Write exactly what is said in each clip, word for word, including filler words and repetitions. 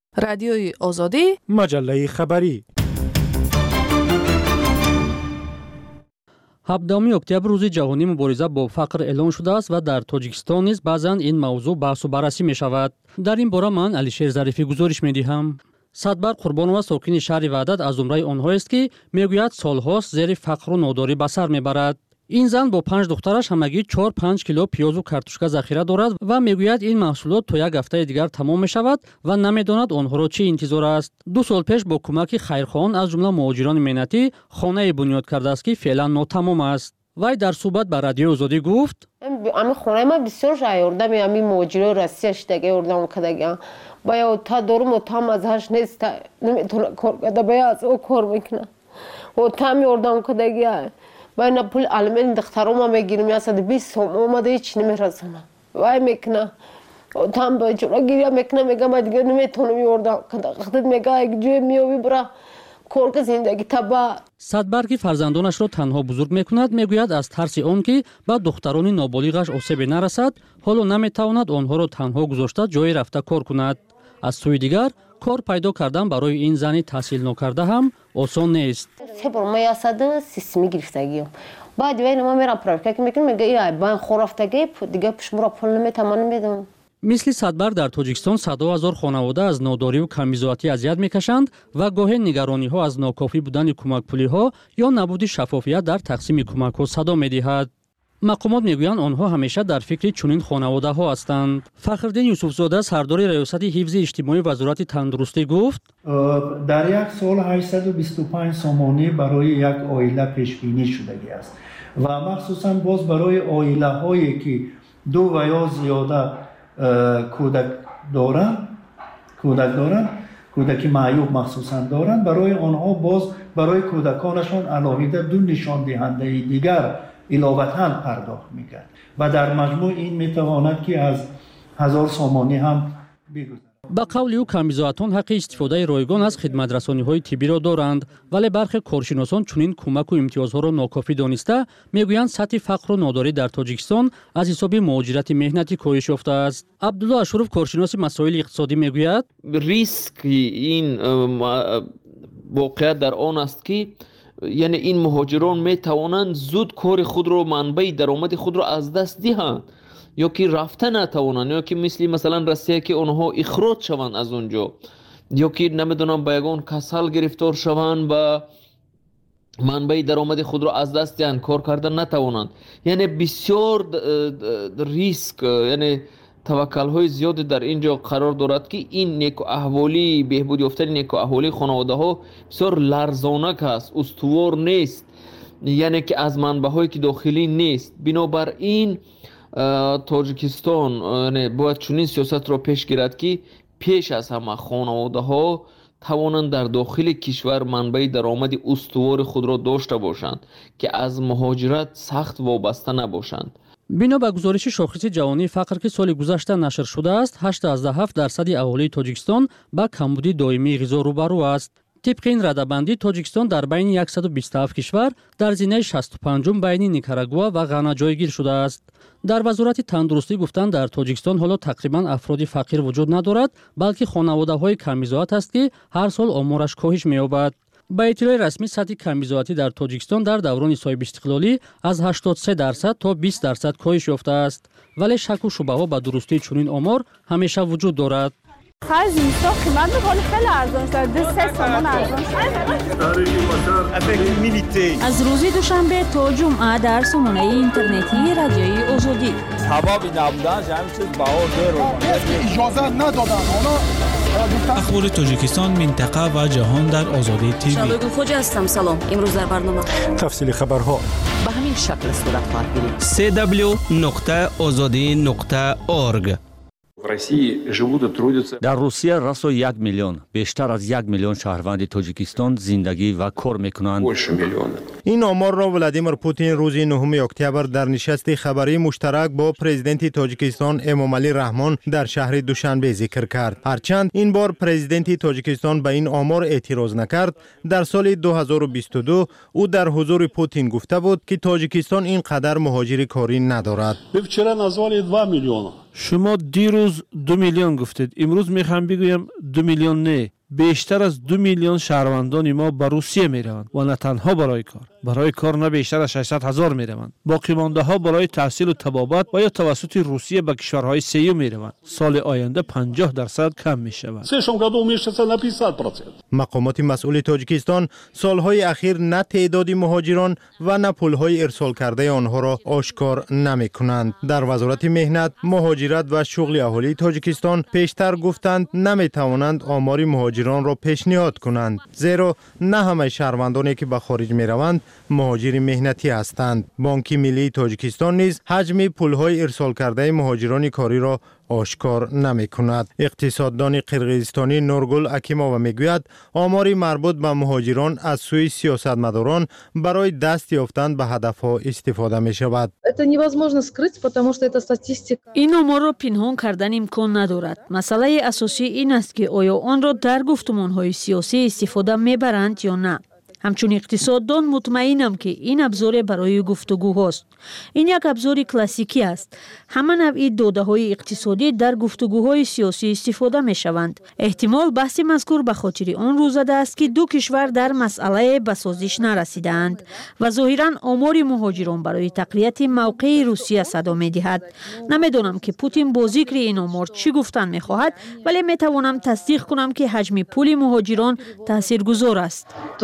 رادیوی آزادی، مجله خبری. هفدهم اکتبر روز جهانی مبارزه با فقر اعلان شده است و در تاجیکستان نیز بعضاً این موضوع بحث و بررسی می شود. در این باره من علیشیر ظریفی گزارش می دهم. صدبر قربان و ساکن شهر وحدت از زمره آنهاست که میگوید سالهاست زیر فقر و ناداری به سر میبرد. این زن با پنج دخترش همگی چهار پنج کیلو پیاز و کارتوشکا ذخیره دارد و میگوید این محصولات تا یک هفته دیگر تمام میشود و نمیداند آنها را چه انتظار است. دو سال پیش با کمک خیرخواهان از جمله مهاجران مهنتی خانه بنیاد کرده است که فعلا ناتمام است. وی در صحبت با رادیو آزادی گفت: امی خونه ما بسیار جایوردم، امی مهاجران روسیه دیگه اردم کداگی باید تا دارم و تام ازش نیست، نمیتونه کار کنه، باید از او کار میکنه و تامی اردم کداگی باید نپول علمین دخترم هم میگیرم یا صد بیست سوم اومده هیچ نمیرسونه وای میکنه و تام باید چرا گیریا میکنه میگه ما دیگه نمیتونم اردم کدا خودت میگه یک جوی میوی برا کار که زندگی تبا. صدبر که فرزندانش را تنها بزرگ میکند میگوید از ترس آن که به دختران نابالغش آسیبی نرسد حالا نمیتواند آنها را تنها گذاشته جای رفته کار کند. از سوی دیگر کار پیدا کردن برای این زنی تحصیل نکرده هم آسان نیست. سه بار ما یاساده سیستمی گرفتگیم. بعد وین ما میرم پراکتیک میکنم میگه ای با خرافتگی دیگه پشمورا پول نمیتونم میدم. مثل صدبر در تاجیکستان صدها هزار خانواده از ناداری و کمیزاتی اذیت میکشند و گاهی نگرانی ها از ناکافی بودن کمک پولی ها یا نبود شفافیت در تقسیم کمک ها صدا میدهد. مقامات میگویند آنها همیشه در فکر چنین خانواده ها هستند. فخرالدین یوسفزاده سردار ریاست حفظ اجتماعی وزارت تندرستی گفت: در یک سال هشتصد و بیست و پنج سامانه برای یک عائله پیش بینی شده است و مخصوصا باز برای عائله هایی که دو و یا زیاده کودک دارند کودک دارند کودکی معیوب مخصوصا دارند، برای آنها باز برای کودکانشان علاوه دو نشان دهنده دیگر علاوتاً پرداخت می‌کرد و در مجموع این میتواند که از هزار سامانه هم بگذرد. با قول او کمیزاتان حق استفاده رایگان از خدمترسانی‌های طبی را دارند، ولی برخی کارشناسان چنین کمک و امتیازها را ناکافی دانسته میگویند سطح فقر و ناداری در تاجیکستان از حساب مهاجرت مهنتی کاهش یافته است. عبدالله اشرف کارشناس مسائل اقتصادی میگوید: ریسک این واقعیت در آن است که یعنی این مهاجران می توانند زود کار خود را منبع درآمد خود را از دست دهند یا که رفته نتوانند یا که مثل مثلا روسیه که آنها اخراج شوند از اونجا یا که نمیدونم با یگان کسل گرفتار شوند و منبع درآمد خود را از دست دهند، کار کردن نتوانند. یعنی بسیار ریسک یعنی توکل های زیادی در اینجا قرار دارد که این نیک احوالی بهبود یافتن نیک احوالی خانواده ها بسیار لرزانک است، استوار نیست، یعنی که از منبع هایی که داخلی نیست. بنابراین تاجیکستان یعنی باید چنین سیاست را پیش گیرد که پیش از همه خانواده ها توانند در داخل کشور منبع درآمد استوار خود را داشته باشند که از مهاجرت سخت وابسته نباشند. بنا به گزارش شاخص جهانی فقر که سال گذشته نشر شده است، هشتاد و هفت درصد اهالی تاجیکستان با کمبودی دائمی غذا روبرو است. طبق این رده‌بندی تاجیکستان در بین صد و بیست و هفت کشور در زینه شصت و پنجم بین نیکاراگوآ و غانا جایگیر شده است. در وزارت تندرستی گفتند در تاجیکستان حالا تقریبا افراد فقیر وجود ندارد، بلکه خانواده‌های کمیزات است که هر سال آمارش کاهش می‌یابد. با اطلاع رسمی سطح کمیزاتی در تاجیکستان در دوران صاحب استقلالی از هشتاد و سه درصد تا بیست درصد کاهش یافته است، ولی شک و شبهه به درستی چنین آمار همیشه وجود دارد. خرج اینستا قیمت می‌کنه خیلی ارزان شده، دو سه سامان ارزان شده. از روز دوشنبه تا جمعه در سامانه اینترنتی رادیوی آزادی تبابی نبودن همین چیز بهار داره اجازه ندادن. اخبار تاجیکستان، منطقه و جهان در آزادی تیوی. شالوگو خوجا هستم. سلام. امروز در برنامه تفصیل خبرها به همین شکل صورت خواهد گرفت. سه دبلیو نقطه آزادی نقطه اورگ. در روسیه رسوا یک میلیون بیشتر از یک میلیون شهروند تاجیکستان زندگی و کار میکنند. این آمار را ولادیمیر پوتین روز نهم اکتبر در نشست خبری مشترک با پرزیدنت تاجیکستان امامعلی رحمان در شهر دوشنبه ذکر کرد. هرچند این بار پرزیدنت تاجیکستان به این آمار اعتراض نکرد، در سال دو هزار و بیست و دو او در حضور پوتین گفته بود که تاجیکستان این قدر مهاجر کاری ندارد. Вы вчера назвали два миллиона. شما دیروز دو میلیون گفتید، امروز میخوام بگویم دو میلیون نه، بیشتر از دو میلیون شهروندان ما به روسیه میروند و نه تنها برای کار، برای کار نه بیشتر از ششصد هزار میروند. باقی مانده ها برای تحصیل و تبابت و یا توسط روسیه به کشورهای سیوم میروند. سال آینده پنجاه درصد کم میشود. مقامات مسئول تاجیکستان سالهای اخیر نه تعداد مهاجران و نه پولهای ارسال کرده آنها را آشکار نمی کنند. در وزارت مهنت، مهاجرت و شغل اهالی تاجیکستان پیشتر گفتند نمی توانند آمار مهاجران را پیشنهاد کنند، زیرا نه همه شهروندانی که به خارج می روند مهاجر مهنتی هستند. بانک ملی تاجیکستان نیز حجم پولهای ارسال کرده مهاجران کاری را آشکار نمی کند. اقتصاددان قرقیزستانی نورگل اکیمووا میگوید آمار مربوط به مهاجران از سوی سیاستمداران برای دست یافتن به هدفها استفاده می شود. این آمار را پنهان کردن امکان ندارد. مسئله اساسی این است که آیا آن را در گفتمانهای سیاسی استفاده می برند یا نه. همچون اقتصاددان مطمئنم که این ابزار برای گفتگو هست. این یک ابزار کلاسیکی است. همه نوعی داده های اقتصادی در گفتگوهای سیاسی استفاده می شوند. احتمال بحث مذکور به خاطر آن روز زده است که دو کشور در مسئله به سازش نرسیدند و ظاهرا آمار مهاجران برای تقویت موقع روسیه صدا می دهد. نمیدانم که پوتین با ذکر این آمار چی گفتن می خواهد، ولی می توانم تصدیق کنم که حجم پول مهاجران تاثیرگذار است.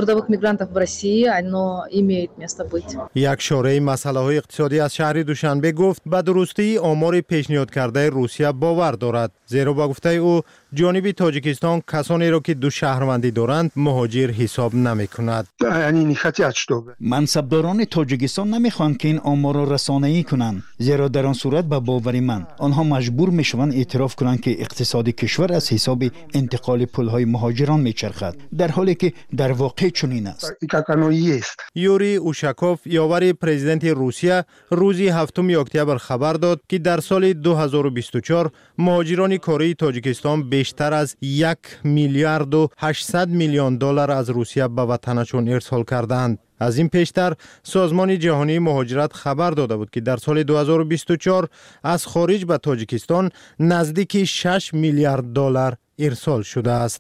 یک شورای مسئله های اقتصادی از شهر دوشنبه گفت به درستی آمار پیشنهاد کرده روسیه باور دارد، زیرا با گفته او جانب تاجیکستان کسانی را که دو شهروندی دارند مهاجر حساب نمی کند. منصبداران تاجیکستان نمیخواهند که این آمار را رسانه‌ای کنند، زیرا در آن صورت به باور من آنها مجبور میشوند اعتراف کنند که اقتصاد کشور از حساب انتقال پولهای مهاجران میچرخد، در حالی که در واقع چنین است. یوری اوشاکوف یاور پرزیدنت روسیه روز هفتم اکتبر خبر داد که در سال دو هزار و بیست و چهار مهاجران کاری تاجیکستان بیشتر از یک میلیارد و هشتصد میلیون دلار از روسیه به وطنشان ارسال کردند. از این پیشتر سازمان جهانی مهاجرت خبر داده بود که در سال دو هزار و بیست و چهار از خارج به تاجیکستان نزدیک شش میلیارد دلار ارسال شده است.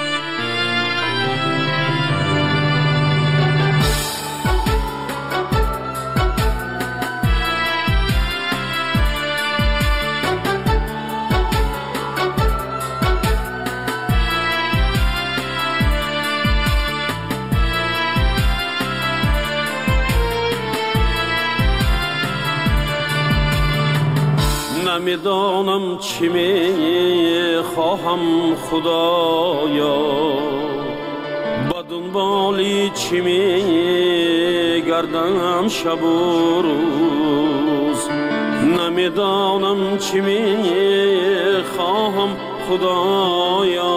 نمیدانم چی می خواهم خدایا، با دنبالی چی می گردم شب و روز. نمیدانم چی می خواهم خدایا،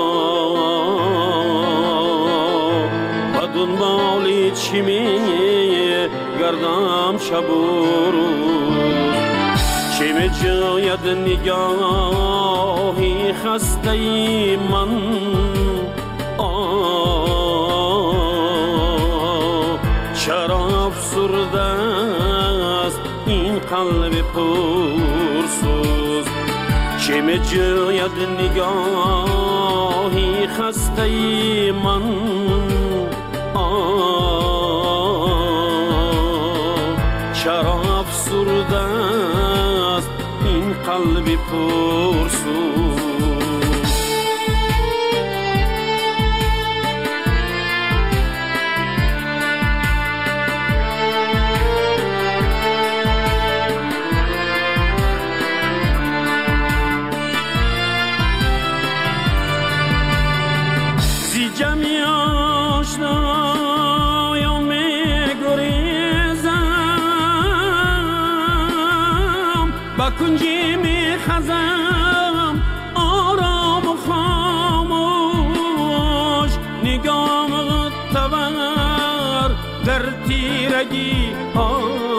با دنبالی چی می گردم شب و روز. چه می جاید نگاهی خسته ای من، چرا افسرده است این قلب پرسوز. چه می جاید نگاهی خسته ای من، چرا افسرده است این قلب پرسوز. زی جمعی آشنایا می گریزم، با کنجی می خزم آرام و خاموش. نگام تور در تیرگی ها،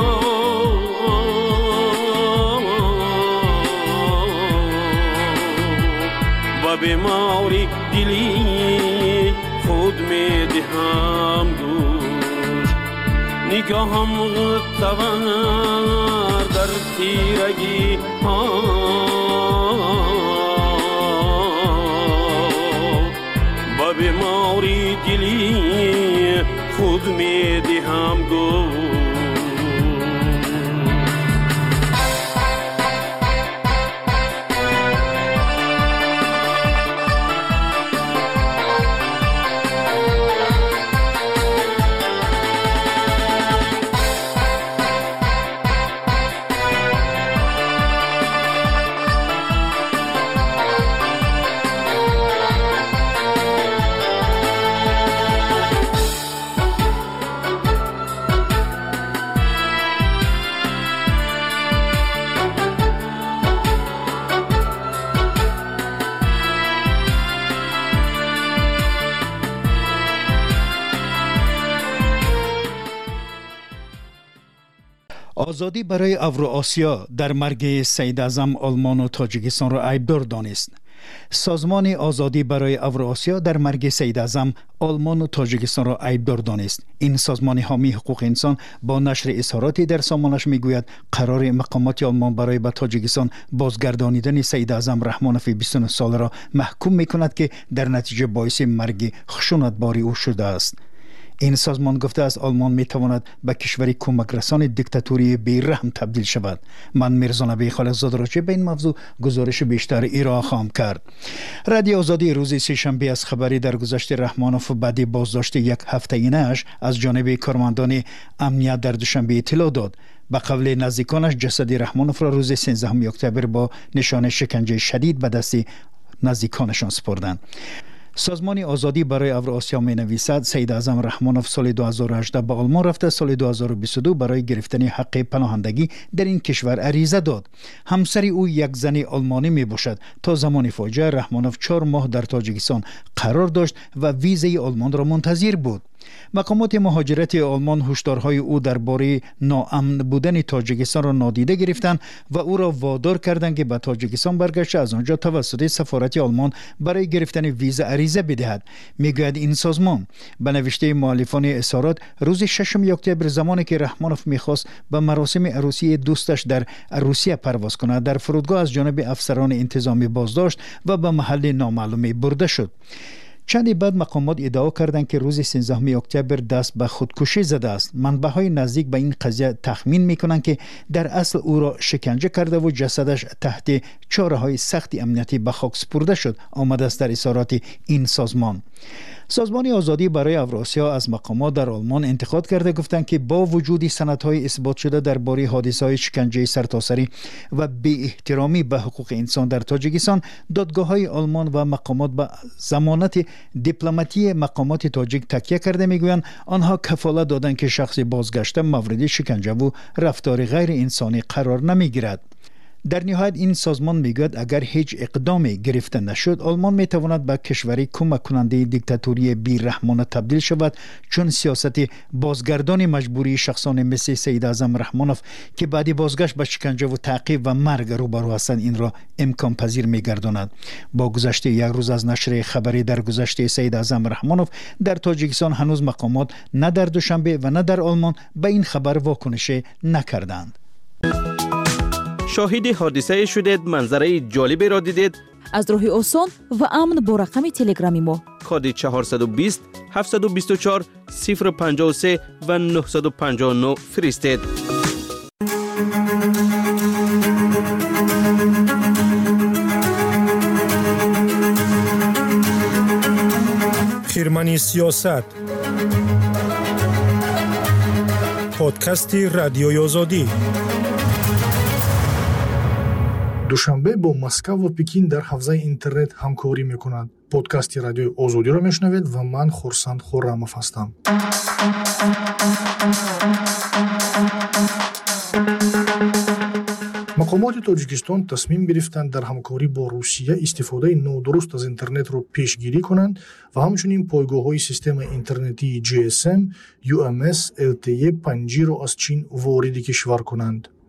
و بیماری دلی خود می دهم دوش. نگاهم تور در در تیرگی ها با بیماری دلی خود می دهم گو آزادی برای اوراسیا در مرگ سید اعظم آلمان و تاجیکستان را عیبدار دانست. سازمان آزادی برای اوراسیا در مرگ سید اعظم آلمان و تاجیکستان را عیبدار دانست. این سازمان حامی حقوق انسان با نشر اظهاراتی در سامانش میگوید قرار مقامات آلمان برای به تاجیکستان بازگردانیدن سید اعظم رحمانوف بیست و نه ساله را محکوم میکند که در نتیجه باعث مرگ خشونتبار او شده است. این سازمان گفته است آلمان می تواند به کشوری کمک رسان دیکتاتوری بی‌رحم تبدیل شود. من میرزا نبی خالقزاده را به این موضوع گزارش بیشتر ارائه خواهم کرد. رادیو آزادی روز سه‌شنبه از خبری درگذشت رحمانوف بعد بازداشت یک هفته‌ایش از جانب کارمندان امنیت در دوشنبه اطلاع داد. به قول نزدیکانش جسد رحمانوف را روز سیزدهم اکتبر با نشان شکنجه شدید به دست نزدیکانشان سپردند. سازمان آزادی برای اوراسیا می نویسد سید اعظم رحمانوف سال دو هزار و هجده به آلمان رفته. سال دو هزار و بیست و دو برای گرفتن حق پناهندگی در این کشور عریضه داد. همسر او یک زن آلمانی می باشد. تا زمان فاجعه رحمانوف چهار ماه در تاجیکستان قرار داشت و ویزای آلمان را منتظر بود. مقامات مهاجرت آلمان هشدارهای او درباره ناامن بودن تاجیکستان را نادیده گرفتند و او را وادار کردند که به تاجیکستان برگشته از آنجا توسط سفارت آلمان برای گرفتن ویزا عریضه بدهد. میگوید این سازمان به نوشته مؤلفان اظهارات روز ششم اکتبر زمانی که رحمانوف میخواست به مراسم عروسی دوستش در روسیه پرواز کند در فرودگاه از جانب افسران انتظامی بازداشت و به محل نامعلومی برده شد. چندی بعد مقامات ادعا کردند که روز سیزدهم اکتبر دست به خودکشی زده است. منبع‌های نزدیک به این قضیه تخمین می‌کنند که در اصل او را شکنجه کرده و جسدش تحت چاره‌های سخت امنیتی به خاک سپرده شد. آمده است در اظهارات این سازمان. سازمان آزادی برای اوراسیا از مقامات در آلمان انتقاد کرده گفتند که با وجود سندهای اثبات شده درباره حادثه‌های شکنجه سرتاسری و بی احترامی به حقوق انسان در تاجیکستان، دادگاه‌های آلمان و مقامات به ضمانت دیپلماتی مقامات تاجیک تکیه کرده میگویند آنها کفالت دادند که شخص بازگشته مورد شکنجه و رفتار غیر انسانی قرار نمیگیرد. در نهایت این سازمان میگوید اگر هیچ اقدامی گرفته نشد آلمان میتواند به کشوری کمک کننده دیکتاتوری بی‌رحمانه تبدیل شود، چون سیاست بازگردانی مجبوری شخصان مثل سید اعظم رحمانوف که بعد بازگشت به شکنجه و تعقیب و مرگ روبرو هستند این را امکان پذیر میگرداند. با گذشت یک روز از نشر خبری در گذشت سید اعظم رحمانوف در تاجیکستان هنوز مقامات نه در دوشنبه و نه در آلمان به این خبر واکنش نکردند. شاهد حادثه شدید، منظره جالبی را دیدید؟ از راه آسان و امن با رقم تلگرامی ما کد چهارصد و بیست هفتصد و بیست و چهار صفر پنجاه و سه و نهصد و پنجاه و نه فرستید. خیرمنی سیاست، پادکست رادیوی آزادی. دوشنبه با مسکو و پکین در حوزه اینترنت همکاری میکنند. پادکست رادیوی آزادی را میشنوید و من خورسند خرموف هستم. مقامات تاجیکستان تصمیم گرفتند در همکاری با روسیه استفاده نادرست از اینترنت را پیشگیری کنند و همچنین پایگاه‌های سیستم اینترنتی جی اس ام، یو ام اس، ال تی ای، پنج جی را از چین وارد کشور کنند.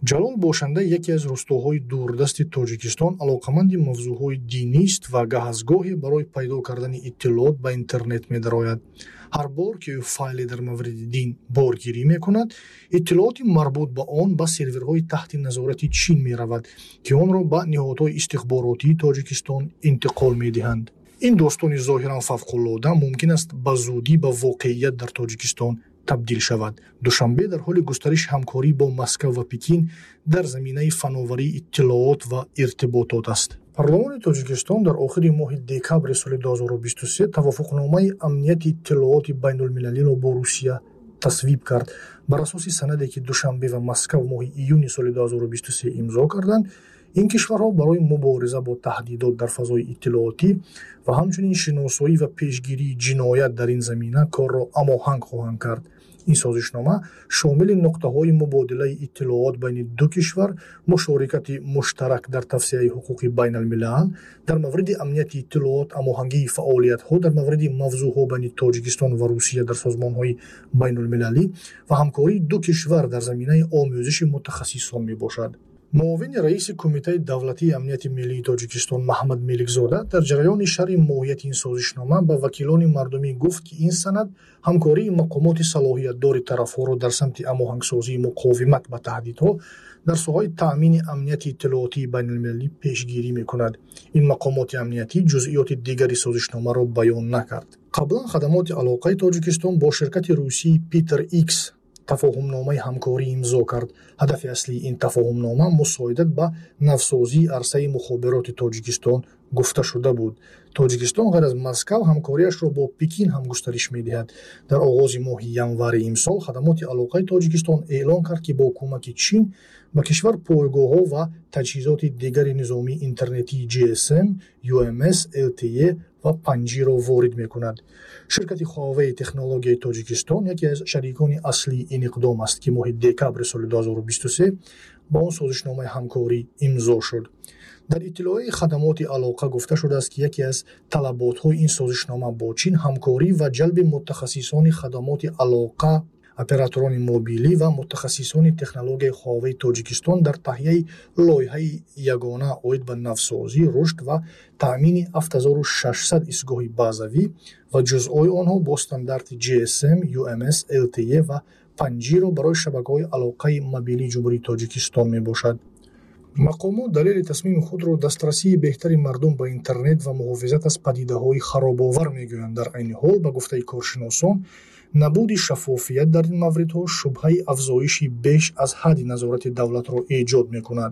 ҷалол бошанда яке аз рӯстоҳои дурдасти тоҷикистон алоқаманди мавзӯъҳои динист ва гаҳазгоҳе барои пайдо кардани иттилоот ба интернет медарояд. ҳар бор ки ӯ файле дар мавриди дин боргирӣ мекунад, иттилооти марбут ба он ба серверҳои таҳти назорати чин меравад, ки онро ба ниҳодҳои истихборотии тоҷикистон интиқол медиҳанд. ин достони зоҳиран фавқуллода мумкин аст ба зудӣ ба воқеият дар тоҷикистон табдил шавад. душанбе дар ҳоли густариши ҳамкорӣ бо Москва ва Пекин дар заминаи фановарии иттилоот ва иртиботот аст. Парлумони Тоҷикистон дар охири моҳи декабри соли ду ҳазору бисту се тавофуқномаи амнияти иттилооти байнулмилалиро бо Русия тасвиб кард. Бар асоси санаде ки Душанбе ва Москва в моҳи июни соли ду ҳазору бисту се имзо карданд, ин кишварҳо барои мубориза бо таҳдидот дар фазои иттилоотӣ ва ҳамчунин шиносоӣ ва пешгирии ҷиноят дар ин замина корро амоҳанг хоҳанд кард. ин созишнома шомили нуқтаҳои мубодилаи иттилоот байни ду кишвар, мушорикати муштарак дар тавсеаи ҳуқуқи байналмилал, дар мавриди амнияти иттилоот амоҳангии фаъолиятҳо дар мавриди мавзӯъҳо байни Тоҷикистон ва Русия дар созмонҳои байнулмилалӣ ва ҳамкории ду кишвар дар заминаи омӯзиши мутахассисон мебошад. муовини раиси Кумитаи давлатии амнияти миллии Тоҷикистон Маҳмад Меликзода дар ҷараёни шарҳи моҳияти ин созишнома ба вакилони мардумӣ гуфт, ки ин санад ҳамкории мақомоти салоҳиятдори тарафҳоро дар самти амоҳангсозии муқовимат ба таҳдидҳо дар соҳаи таъмини амнияти иттилоотии байналмилалӣ пешгирӣ мекунад. ин мақомоти амниятӣ ҷузъиёти дигари созишномаро баён накард. қаблан хадамоти алоқаи Тоҷикистон бо ширкати русии Питер Икс тафоҳумномаи ҳамкорӣ имзо кард. ҳадафи аслии ин тафоҳумнома мусоидат ба навсозии арсаи мухобироти Тоҷикистон гуфта шуда буд. Тоҷикистон ғайр аз Москав ҳамкориашро бо Пекин ҳам густариш медиҳад. Дар оғози моҳи январи имсол хадамоти алоқаи Тоҷикистон эълон кард, ки бо кӯмаки Чин ба кишвар пойгоҳҳо ва таҷҳизоти дигари низомии интернетии ҷи эс эм, ю эм эс, эл ти е ва панҷиро ворид мекунад. ширкати Huawei технологияи Тоҷикистон яке аз шарикони аслии ин иқдом аст, ки моҳи декабри соли ду ҳазору бисту се ба он созишномаи ҳамкорӣ имзо шуд. дар иттилоъи хадамоти алоқа гуфта шудааст, ки яке аз талаботҳои ин созишнома бо Чин ҳамкорӣ ва ҷалби мутахассисони хадамоти алоқа, операторони мобилӣ ва мутахассисони технологияи Huawei Тоҷикистон дар таҳияи лоиҳаи ягона оид ба навсозӣ, рушд ва таъмини ҳафт ҳазору шашсад истгоҳи базавӣ ва ҷузъҳои онҳо бо стандарти ҷи эс эм, ю эм эс, эл ти е ва панҷиро барои шабакаҳои алоқаи мобилии Ҷумҳурии Тоҷикистон мебошад. мақомот далели тасмими худро дастрасии беҳтари мардум ба интернет ва муҳофизат аз падидаҳои харобовар мегӯянд. дар айни ҳол ба гуфтаи коршиносон, набуди шаффофият дар ин мавридҳо шубҳаи афзоиши беш аз ҳадди назорати давлатро эҷод мекунад.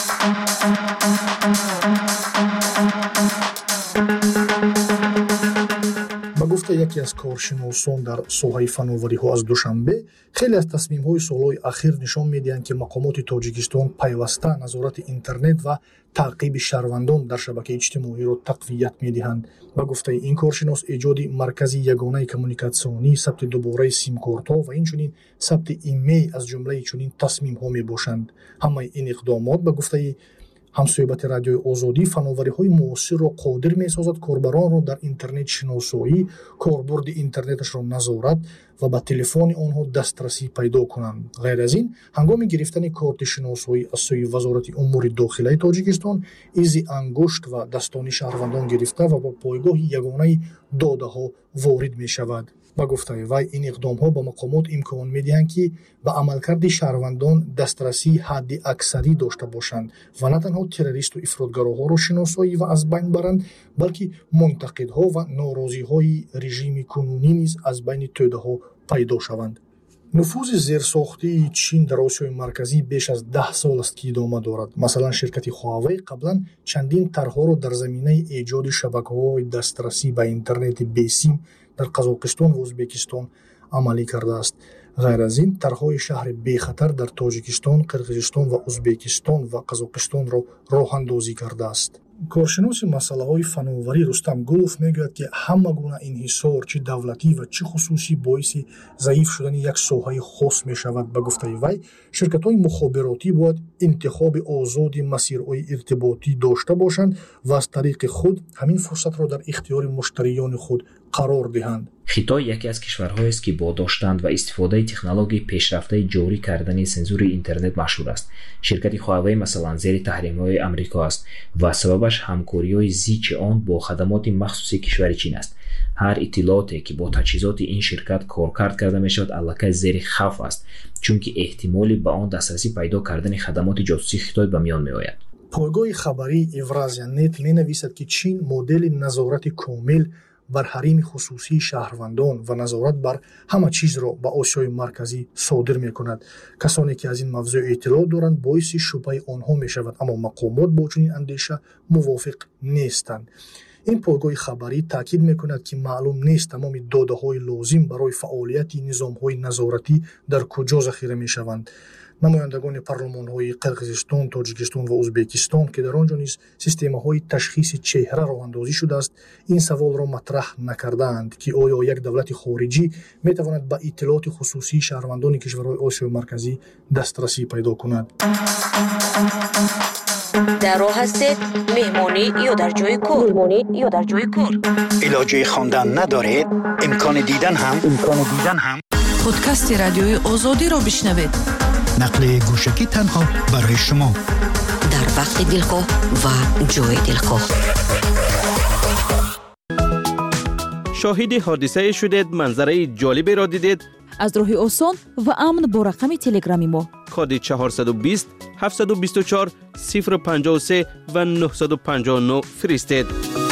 ба гуфта яке аз коршиносон дар соҳаи фановариҳо аз Душанбе, хеле аз тасмимҳои солҳои ахир нишон медиҳанд, ки мақомоти Тоҷикистон пайваста назорати интернет ва таъқиби шаҳрвандон дар шабакаи иҷтимоиро тақвият медиҳанд. Ба гуфтаи ин коршинос, эҷоди маркази ягонаи коммуникатсионӣ, сабти дубораи симкортҳо ва инчунин сабти имейл аз ҷумлаи чунин тасмимҳо мебошанд. ҳамаи ин иқдомот ба гуфтаи ҳамсӯҳбати радиои Озодӣ фановариҳои муосирро қодир месозад корбаронро дар интернет шиносоӣ, корбурди интернеташро назорат ва ба телефони онҳо дастрасӣ пайдо кунанд. ғайр аз ин, ҳангоми гирифтани корти шиносоӣ аз сӯи Вазорати умури дохилаи Тоҷикистон, изи ангушт ва дастони шаҳрвандон гирифта ва ба пойгоҳи ягонаи додаҳо ворид мешавад. ба гуфтаи вай, ин иқдомҳо ба мақомот имкон медиҳанд, ки ба амалкарди шаҳрвандон дастрасии ҳадди аксарӣ дошта бошанд ва на танҳо террористу ифротгароҳоро шиносоӣ ва аз байн баранд, балки мунтақидҳо ва норозиҳои режими кунунӣ низ аз байни тӯдаҳо пайдо шаванд. нуфузи зерсохтии Чин дар Осиёи Марказӣ беш аз даҳ сол аст, ки идома дорад. Масалан, ширкати Huawei қаблан чандин тарҳҳоро дар заминаи эҷоди шабакаҳои дастрасӣ ба интернети бесим дар Қазоқистон ва Ӯзбекистон амалӣ кардааст. ғайр аз ин, тарҳҳои шаҳри бехатар дар Тоҷикистон, Қирғизистон ва Ӯзбекистон ва Қазоқистонро роҳандозӣ кардааст. коршиноси масъалаҳои фановарӣ Рустам Гулов мегӯяд, ки ҳама гуна инҳисор, чӣ давлатӣ ва чӣ хусусӣ боиси заиф шудани як соҳаи хос мешавад. Ба гуфтаи вай, ширкатҳои мухобиротӣ бояд интихоби озоди масирҳои иртиботӣ дошта бошанд ва аз тариқи худ ҳамин фурсатро дар ихтиёри муштариёни худ қарор диҳанд. خیتای یکی از کشورهایی است که با داشتن و استفاده تکنولوژی پیشرفته جاری کردن سنسور اینترنت مشهور است. شرکت هواوی مثلا زیر تحریم‌های آمریکا است و سببش همکاری‌های زیچ آن با خدمات مخصوصی کشور چین است. هر اطلاعاتی که با تجهیزات این شرکت کارکرد کرده میشود الکی زیر خوف است، چون که احتمالی به آن دسترسی پیدا کردن خدمات جاسوسی خیتای به میان میآید. پایگاه خبری Евразия نت می‌نویسد که چین مدل نظارت کامل بر حریم خصوصی شهروندان و نظارت بر همه چیز را به آسیای مرکزی صادر می‌کند. کسانی که از این موضوع اطلاع دارند باعث شبهه آنها می‌شود، اما مقامات با چنین اندیشه موافق نیستند. این پایگاه خبری تاکید می‌کند که معلوم نیست تمام داده‌های لازم برای فعالیت نظام‌های نظارتی در کجا ذخیره می‌شوند. نمایندگان پارلمان‌های قرقیزستان، تاجیکستان و ازبکستان که در آنجا نیز سیستم‌های تشخیص چهره راه اندازی شده است، این سوال را مطرح نکردند که آیا یک دولت خارجی می‌تواند به اطلاعات خصوصی شهروندان کشورهای آسیای مرکزی دسترسی پیدا کند. در راه هستید مهمانی یا در جای کار مهمانی یا در جای کار علاجه خواندن ندارید، امکان دیدن هم امکان دیدن هم پادکست رادیوی آزادی را بشنوید. نقل گوشکی تنها برای شما در وقت دلخواه و جای دلخواه. شاهد حادثه شدید، منظره جالبی را دیدید؟ از راه آسان و امن با رقم تلگرامی ما کد چهارصد و بیست هفتصد و بیست و چهار صفر پنجاه و سه و نهصد و پنجاه و نه فرستید.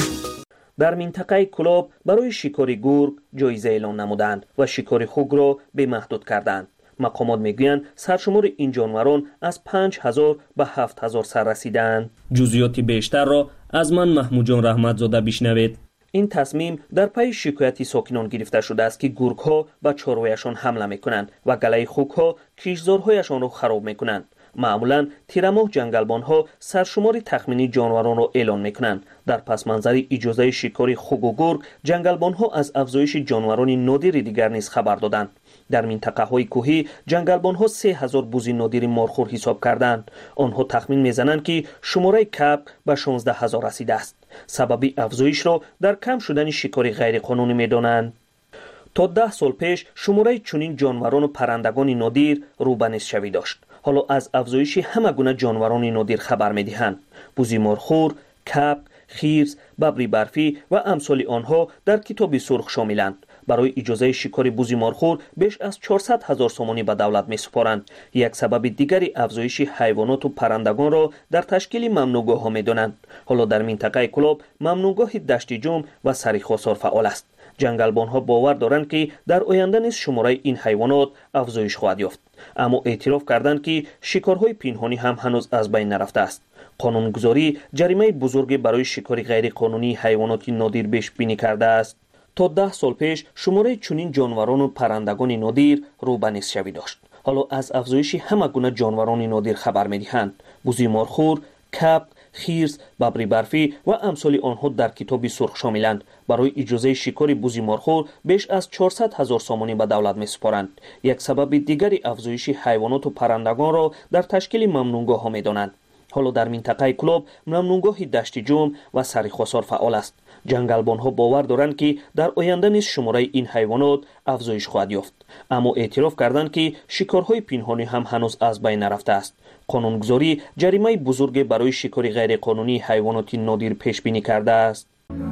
در منطقه کلاب برای شکار گرگ جایزه اعلان نمودند و شکار خوک را به محدود کردند. مقامات میگویند سرشمار این جانوران از پنج هزار به هفت هزار سر رسیدند. جزئیات بیشتر را از من محمود جان رحمتزاده بشنوید. این تصمیم در پی شکایتی ساکنان گرفته شده است که گرگ‌ها به چارویشان حمله میکنند و گله خوک‌ها کشتزارهایشان را خراب میکنند. معمولا تیرماه جنگلبان‌ها سرشمار تخمینی جانوران را اعلان میکنند. در پس منظر اجازه شکار خوک و گرگ، جنگلبان‌ها از افزایش جانوران نادر دیگر نیز خبر دادند. در منطقه های کوهی جنگلبان‌ها سه هزار بوز نادر مارخور حساب کردند. آنها تخمین میزنند که شماره کپ به شانزده هزار رسیده است. سبب افزایش را در کم شدن شکار غیر قانونی میدانند. تا ده سال پیش شماره چنین جانوران و پرندگان نادر رو به نصف شوی داشت. حالا از افزایش همه گونه جانوران نادر خبر میدهند. بوز مارخور، کپ، خرس، ببر برفی و امثال آنها در کتاب سرخ شاملند. برای اجازه شکار بوز مارخور بیش از چهارصد هزار سومانی به دولت میسپارند. یک سبب دیگری افزایش حیوانات و پرندگان را در تشکیل ممنوعگاه ها میدانند. حالا در منطقه کلاب ممنوعگاه دشت جم و سریخواسار فعال است. جنگلبان ها باور دارند که در آینده نیز شماره این حیوانات افزایش خواهد یافت. اما اعتراف کردند که شکارهای پنهانی هم هنوز از بین نرفته است. قانونگذاری جریمه بزرگی برای شکار غیر قانونی حیوانات نادر پیش بینی کرده است. تا ده سال پیش شماره چنین جانوران و پرندگان نادر رو به نصف شوی داشت. حالا از افزایش همه گونه جانوران نادر خبر میدهند. بوز مارخور، کپ، خرس، ببر برفی و امثال آنها در کتاب سرخ شاملند. برای اجازه شکار بوز مارخور بیش از چهارصد هزار سومانی به دولت میسپارند. یک سبب دیگری افزایش حیوانات و پرندگان را در تشکیل ممنوعگاه ها میدانند. حالا در منطقه کلاب ممنوعگاه دشت جم و سریخواسار فعال است. جنگلبان ها باور دارند که در آینده نیز شماره این حیوانات افزایش خواهد یافت. اما اعتراف کردند که شکارهای پنهانی هم هنوز از بین نرفته است. قانونگذاری جریمه بزرگ برای شکار غیر قانونی حیوانات نادر پیش بینی کرده است.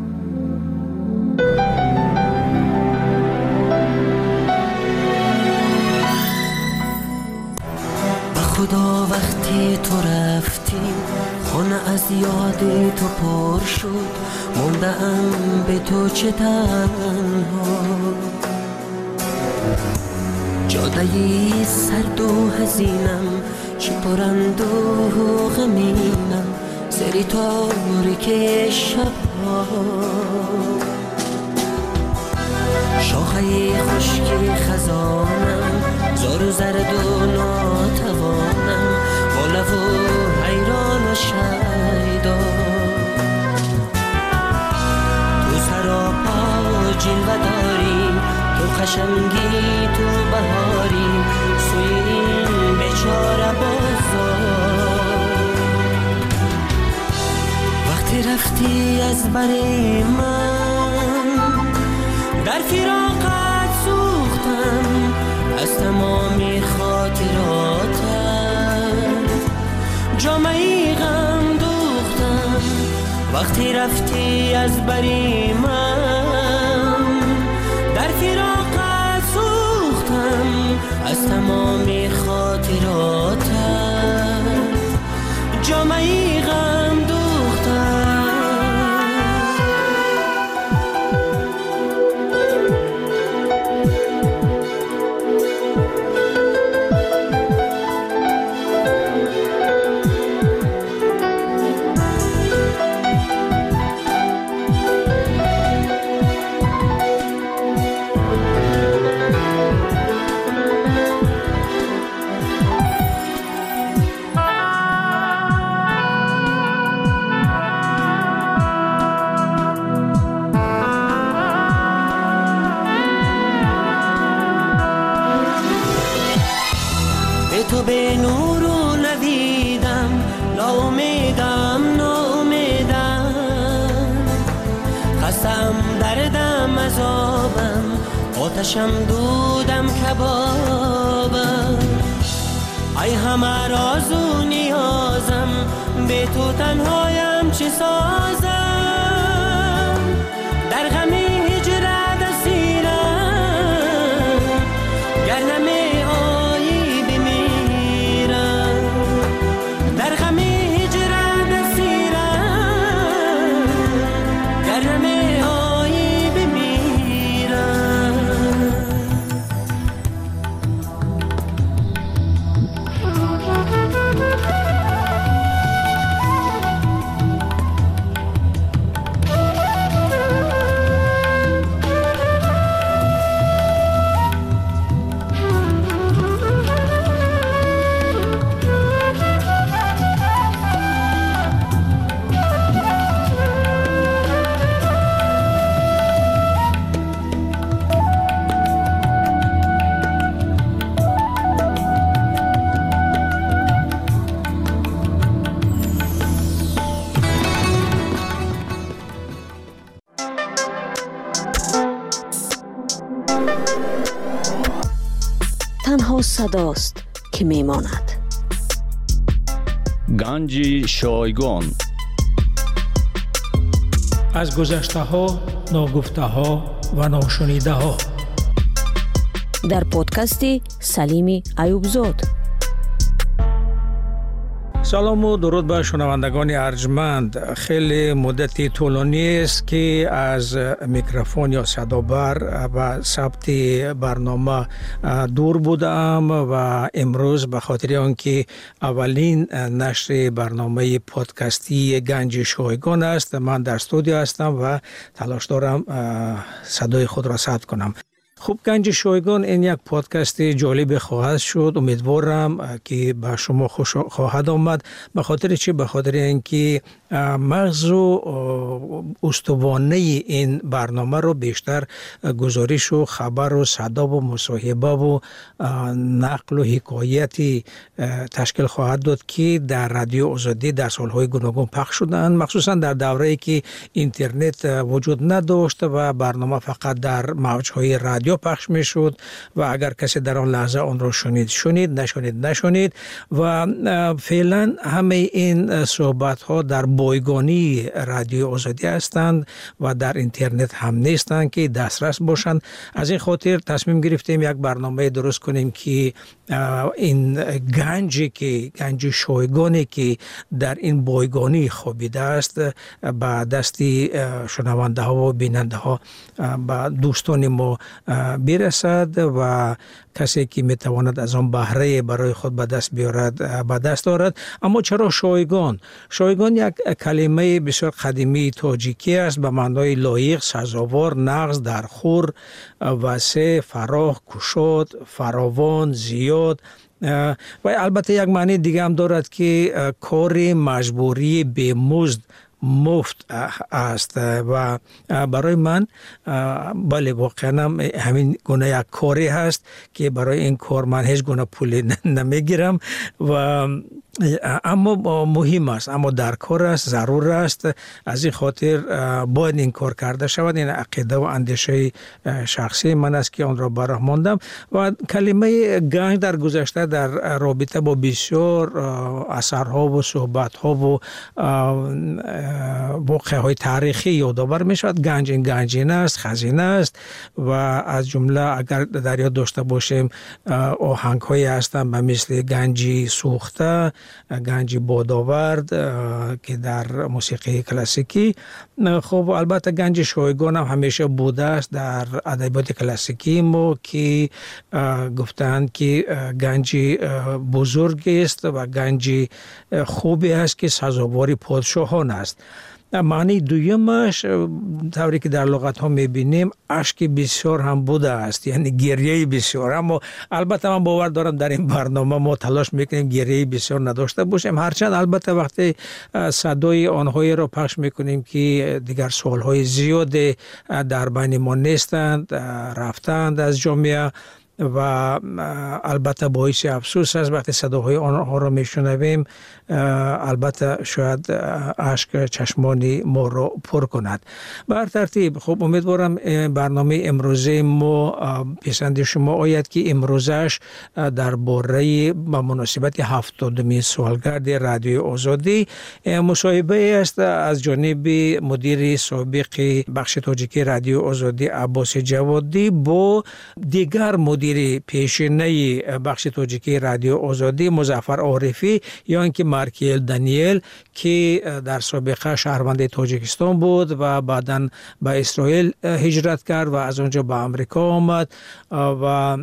خدا وقتی تو رفتی خانه از یاد تو پر شد، موندم به تو چه تنها، جادهی سرد و حزینم چه پرند و غمینم سری تاریک شبها، شاخه خشکی خزانم زار و زرد و ناتوانم با لب و حیران و شیدا، تو سراپا جلوه داری، تو خشمگی تو بهاری، سوی این بیچاره بازار وقتی رفتی از بر من در فراق وقتی رفتی از بری من در فراقت سوختم از تمامی خاطراتت جامعی غم دوختم تو به نور و ندیدم ناامیدم ناامیدم خستم دردم عذابم آتشم دودم کبابم ای همه راز و نیازم به تو تنهایم چه سازم در غم هجرت اسیرم گر نمی تنها صداست که میماند. گنج شایگان از گذشته ها، ناگفته ها و ناشنیده ها در پادکستی سلیم ایوبزاد. سلام و درود به شنوندگان ارجمند. خیلی مدتی طولانی است که از میکروفون یا صدابر و ثبت برنامه دور بودم و امروز به خاطر آنکه اولین نشر برنامه پادکستی گنج شایگان است، من در استودیو هستم و تلاش دارم صدای خود را ثبت کنم. خوب، گنج شایگان این یک پادکست جالب خواهد شد. امیدوارم که به شما خوش خواهد آمد. به خاطر چی؟ به خاطر اینکه مغز و استوانه این برنامه رو بیشتر گزارش و خبر و صدا و مصاحبه و نقل و حکایتی تشکیل خواهد داد که در رادیو آزادی در سالهای گوناگون پخش شدند، مخصوصا در دوره‌ای که اینترنت وجود نداشت و برنامه فقط در موج‌های رادیو پخش میشد و اگر کسی در آن لحظه آن را شنید شنید، نشنید نشنید. و فعلا همه این صحبت ها در بایگانی رادیو آزادی هستند و در اینترنت هم نیستند که دسترس باشند. از این خاطر تصمیم گرفتیم یک برنامه درست کنیم که این گنجی که گنج شایگانی که در این بایگانی خوابیده است به دستی شنونده ها و بیننده ها به دوستان ما برسد و کسی که میتواند از آن بهره برای خود به دست بیارد به دست دارد. اما چرا شایگان؟ شایگان یک کلمه بسیار قدیمی تاجیکی است به معنای لایق، سزاوار، نغز، درخور، وسع، فراخ، گشاد، فراوان، زیاد. و البته یک معنی دیگه هم دارد که کار مجبوری به مزد مفت است و برای من بله واقعا همین گونه یک کاری هست که برای این کار من هیچ گونه پول نمیگیرم و اما مهم است، اما در کار است، ضرور است. از این خاطر باید این کار کرده شود. این عقیده و اندیشه شخصی من است که آن را براه ماندم. و کلمه گنج در گذشته در رابطه با بسیار اثرها و صحبتها و واقعه‌های تاریخی یادآور می شود. گنج این گنجینه است، خزینه است و از جمله اگر در یاد داشته باشیم آهنگ هایی هستند به مثل گنجی سوخته، گنجی بادآورد که در موسیقی کلاسیکی. خب البته گنج شایگان هم همیشه بوده است در ادبیات کلاسیکی ما که گفتند که گنجی بزرگی است و گنجی خوبی است که سزاوار پادشاهان است. معنی دویمش طوری که در لغت ها میبینیم اشک بسیار هم بوده است، یعنی گریه بسیار. اما البته من باور دارم در این برنامه ما تلاش میکنیم گریه بسیار نداشته باشیم، هرچند البته وقتی صدای آنهایی را پخش میکنیم که دیگر سالهای زیاد در بین ما نیستند، رفتند از جامعه و البته باعث افسوس است وقتی صداهای آنها را میشنویم. البته شاید اشک چشمان ما را پر کند. بر ترتیب خب امیدوارم برنامه امروزه ما پسند شما آید که امروزش درباره با مناسبت هفتادمین سالگرد رادیوی آزادی مصاحبه است از جانب مدیر سابق بخش تاجیکی رادیو آزادی عباس جوادی با دیگر مدیر پیشینه بخش تاجیکی رادیو آزادی مظفر عارفی یا اینکه مارکیل دانیل که در سابقه شهروند تاجیکستان بود و بعداً به اسرائیل هجرت کرد و از آنجا به آمریکا آمد و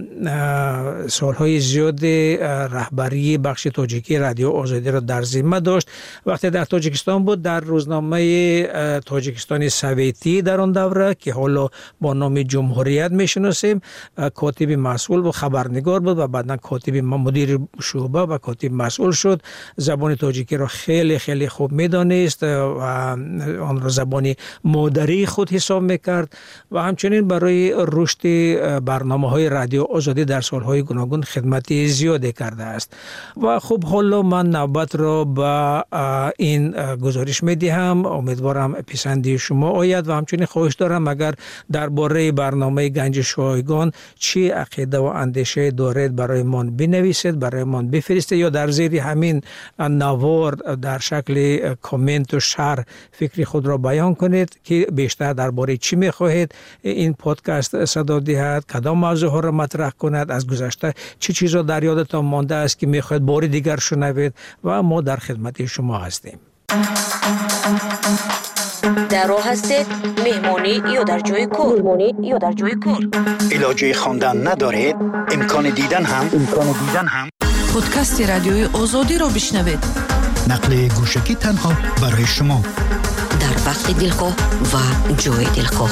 سالهای زیاد رهبری بخش تاجیکی رادیو آزادی را در ذمه داشت. وقتی در تاجیکستان بود در روزنامه تاجیکستان سویتی در آن دوره که حالا با نام جمهوریت میشناسیم کاتب مسئول و خبرنگار بود و بعداً کاتب مدیر شعبه و کاتب مسئول شد. زبان تاجیکی را خیلی خیلی خوب میدانست و آن را زبان مادری خود حساب میکرد و همچنین برای رشد برنامه های رادیو آزادی در سالهای گوناگون خدمتی زیادی کرده است. و خب حالا من نوبت را به این گزارش میدهم، امیدوارم پسندی شما آید و همچنین خواهش دارم اگر درباره برنامه گنج شایگان چی عقیده و اندیشه دارید برای من بنویسید، برای من بفرستید یا در زیر همین نوار در شکل کامنت و شرح فکری خود را بیان کنید که بیشتر درباره چی میخواهید این پادکست صدا دهد، کدام موضوع ها را مطرح کند، از گذشته چه چیزا در یادتان مانده است که میخواهید بار دیگر شنوید و ما در خدمت شما هستیم. در راه هستید مهمانی یا در جای کار مهمانی یا در جای کار علاجه خواندن ندارید، امکان دیدن هم امکان دیدن هم پادکست رادیوی آزادی را بشنوید. نقل گوشکی تنها برای شما در وقت دلخواه و جای دلخواه.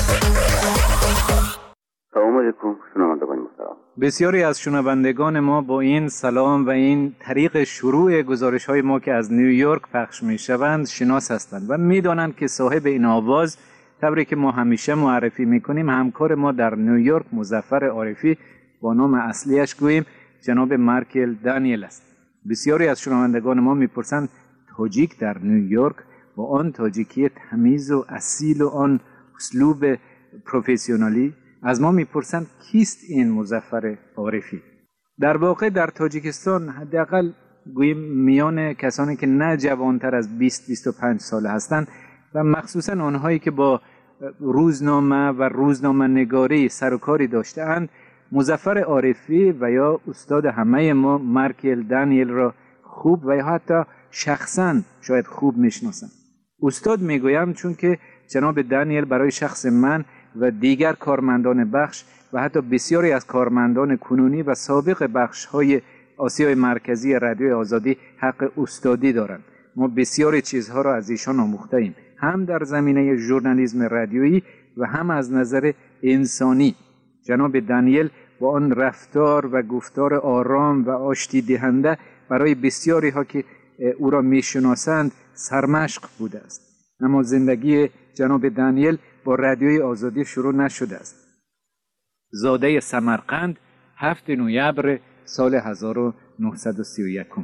سلام علیکم شنوندگان محترم. بسیاری از شنوندگان ما با این سلام و این طریق شروع گزارش های ما که از نیویورک پخش می شوند شناس هستند و می دانند که صاحب این آواز طوری که ما همیشه معرفی می کنیم همکار ما در نیویورک مظفر عارفی با نام اصلیش گوییم جناب مارکیل دانیل است. بسیاری از شنوندگان ما میپرسند تاجیک در نیویورک با آن تاجیکی تمیز و اصیل و آن اسلوب پروفسیونالی از ما میپرسند کیست این مظفر عارفی؟ در واقع در تاجیکستان حداقل گوییم میان کسانی که نه جوانتر از بیست بیست و پنج ساله هستند و مخصوصا آنهایی که با روزنامه و روزنامه نگاری سر و کاری داشته‌اند مظفر عارفی و یا استاد همه ما مارکیل دانیل را خوب و یا حتی شخصا شاید خوب میشناسند. استاد میگویم چون که جناب دانیل برای شخص من و دیگر کارمندان بخش و حتی بسیاری از کارمندان کنونی و سابق بخش های آسیای مرکزی رادیوی آزادی حق استادی دارند. ما بسیاری چیزها را از ایشان آموخته ایم، هم در زمینه ژورنالیسم رادیویی و هم از نظر انسانی. جناب دانیل با آن رفتار و گفتار آرام و آشتی دهنده برای بسیاری ها که او را میشناسند سرمشق بوده است. اما زندگی جناب دانیل با رادیوی آزادی شروع نشده است. زاده سمرقند هفتم نوامبر سال هزار و نهصد و سی و یک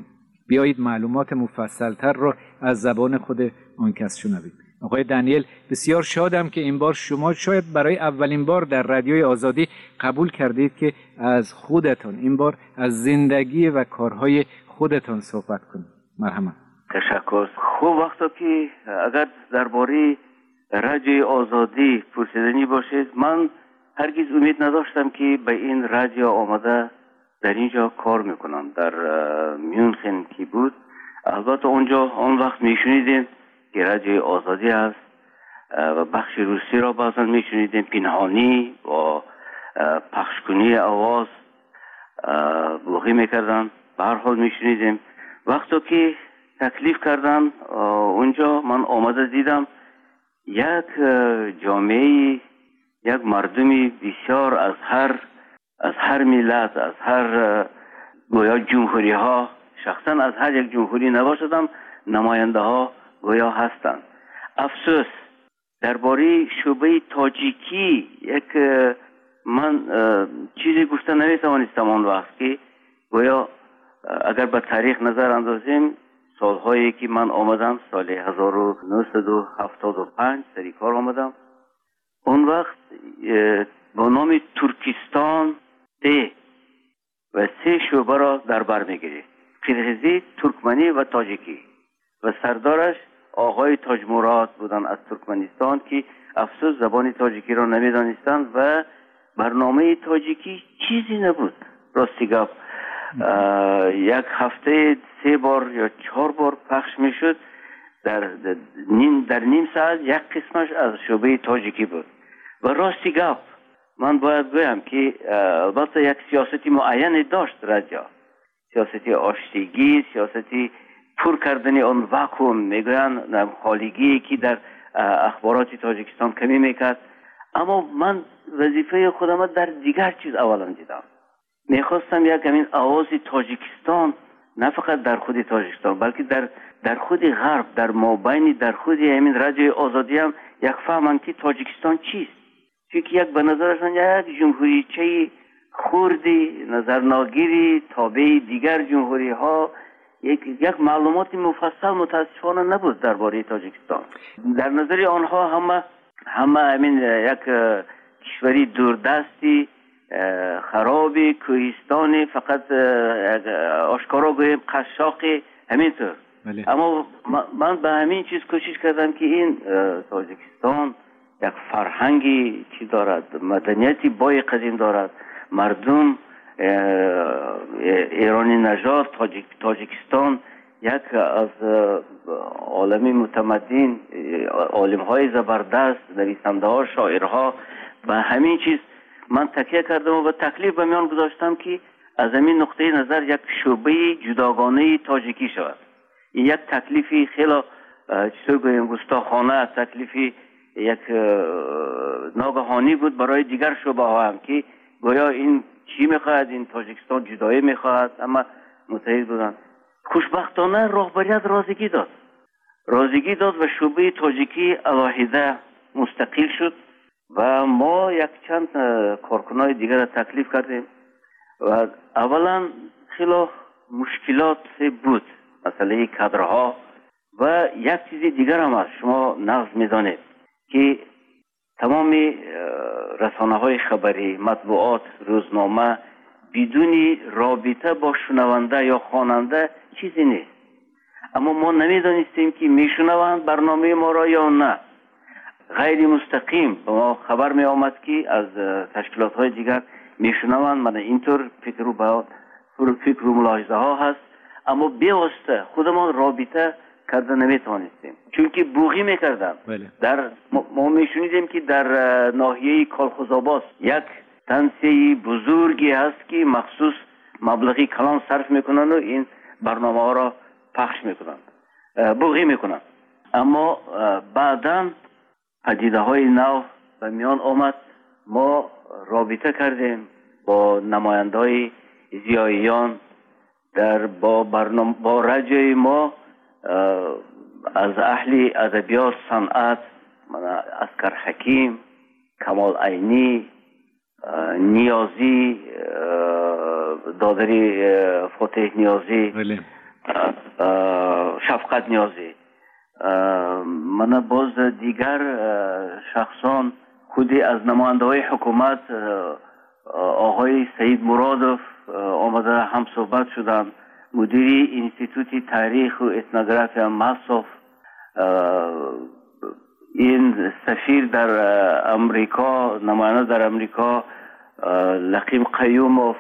بیایید معلومات مفصلتر را از زبان خود آن کس شنوید. آقای دنیل، بسیار شادم که این بار شما شاید برای اولین بار در رادیوی آزادی قبول کردید که از خودتان این بار از زندگی و کارهای خودتان صحبت کنید. مرحبا. تشکر. خوب وقتا که اگر درباره رادیوی آزادی پرسیدنی باشید، من هرگز امید نداشتم که به این رادیو آمده در اینجا کار میکنم. در میونخن که بود، البته اونجا آن وقت میشنیدیم که رادیوی آزادی است و بخش روسی را بعضا میشنیدیم پنهانی و پخشکنی آواز بلوغی میکردن. به هر حال میشنیدیم. وقتی که تکلیف کردن اونجا، من آمده دیدم یک جامعه، یک مردمی بسیار از هر از هر ملت، از هر گویا جمهوری ها، شخصا از هر یک جمهوری نباشدم، نماینده ها گویا هستند. افسوس درباره شعبه تاجیکی یک من چیزی گفته نمیتوانستم آن وقت که گویا اگر به تاریخ نظر اندازیم، سالهایی که من آمدم، سال هزار و نهصد و هفتاد و پنج سری کار آمدم، اون وقت با نام ترکستان ده و سه شعبه را در بر میگیرید: قرغیزی، ترکمنی و تاجیکی، و سردارش آقای تاج مراد بودن از ترکمنستان که افسوس زبان تاجیکی را نمیدانستند و برنامه تاجیکی چیزی نبود. راستی گفت یک هفته سه بار یا چهار بار پخش میشد. در نیم در نیم ساعت یک قسمش از شعبه تاجیکی بود. و راستی گفت من باید بگم که البته یک سیاستی معینی داشت رادیو، سیاستی آشتیگی، سیاستی پر کردن آن واکوم، میگوین خالیگی که در اخبارات تاجیکستان کمی میکرد. اما من وظیفه خودم در دیگر چیز اولا دیدم. میخواستم یک همین آواز تاجیکستان نه فقط در خود تاجیکستان بلکه در در خود غرب، در مابین در خود همین رادیوی آزادی هم یک فهمن که تاجیکستان چیست. چون یک به نظرشان یک جمهوریچه خوردی، نظرناگیری، تابع دیگر جمهوری ها، یک یک معلومات مفصل متاسفانه نبود درباره تاجیکستان. در نظر آنها همه همه همین یک کشوری دوردستی، خرابی، کوهستانی، فقط آشکارا گویم قشاقی، همینطور. اما من به همین چیز کوشش کردم که این تاجیکستان یک فرهنگی چی دارد، مدنیتی بای قدیم دارد، مردم ایرانی نژاد، تاجیک تاجیکستان یک از عالمی متمدن، عالم های زبردست، نویسنده ها، شاعرها. به همین چیز من تکیه کردم و تکلیف به میان گذاشتم که از همین نقطه نظر یک شعبه جداگانه تاجیکی شود. این یک تکلیفی خیلی چطور گویم گستاخانه، تکلیفی یک ناگهانی بود برای دیگر شعبه ها هم که گویا این چی میخواهد، این تاجیکستان جدایی میخواهد، اما متحد بودن. خوشبختانه رهبریت رازیگی داد رازیگی داد و شعبه تاجیکی علاهیده مستقل شد و ما یک چند کارکنای دیگر را تکلیف کردیم و اولا خیلی مشکلات بود، مسئله کادرها و یک چیز دیگر هم هست. شما نقض میدانید که تمام رسانه های خبری، مطبوعات، روزنامه بدون رابطه با شنونده یا خواننده چیزی نیست. اما ما نمیدانستیم که میشنوند برنامه ما را یا نه. غیر مستقیم به ما خبر می آمد که از تشکیلات های دیگر میشنوند. من اینطور فکر و با فکر و ملاحظه ها هست، اما بیواسطه خودمان رابطه کرده نمیتوانستیم، چون که بوغی میکردن. در ما میشنیدیم که در ناحیه کالخوزآباد یک تنسیه بزرگی هست که مخصوص مبلغی کلان صرف میکنن و این برنامه ها را پخش میکنن، بوغی میکنن. اما بعداً پدیده های نو به میان آمد. ما رابطه کردیم با نماینده های زیاییان در با برنامه با رادیوی ما، از اهل ادبیات، صنعت، اسکر حکیم، کمال عینی، نیازی، دادری فتح نیازی شفقت نیازی. من باز دیگر شخصان خودی از نماینده های حکومت آقای سعید مرادوف آمده هم صحبت شدن، مدیری انستیتوت تاریخ و اتنوگرافی ماسوف، این سفیر در امریکا، نماینده در امریکا لقیم قیوموف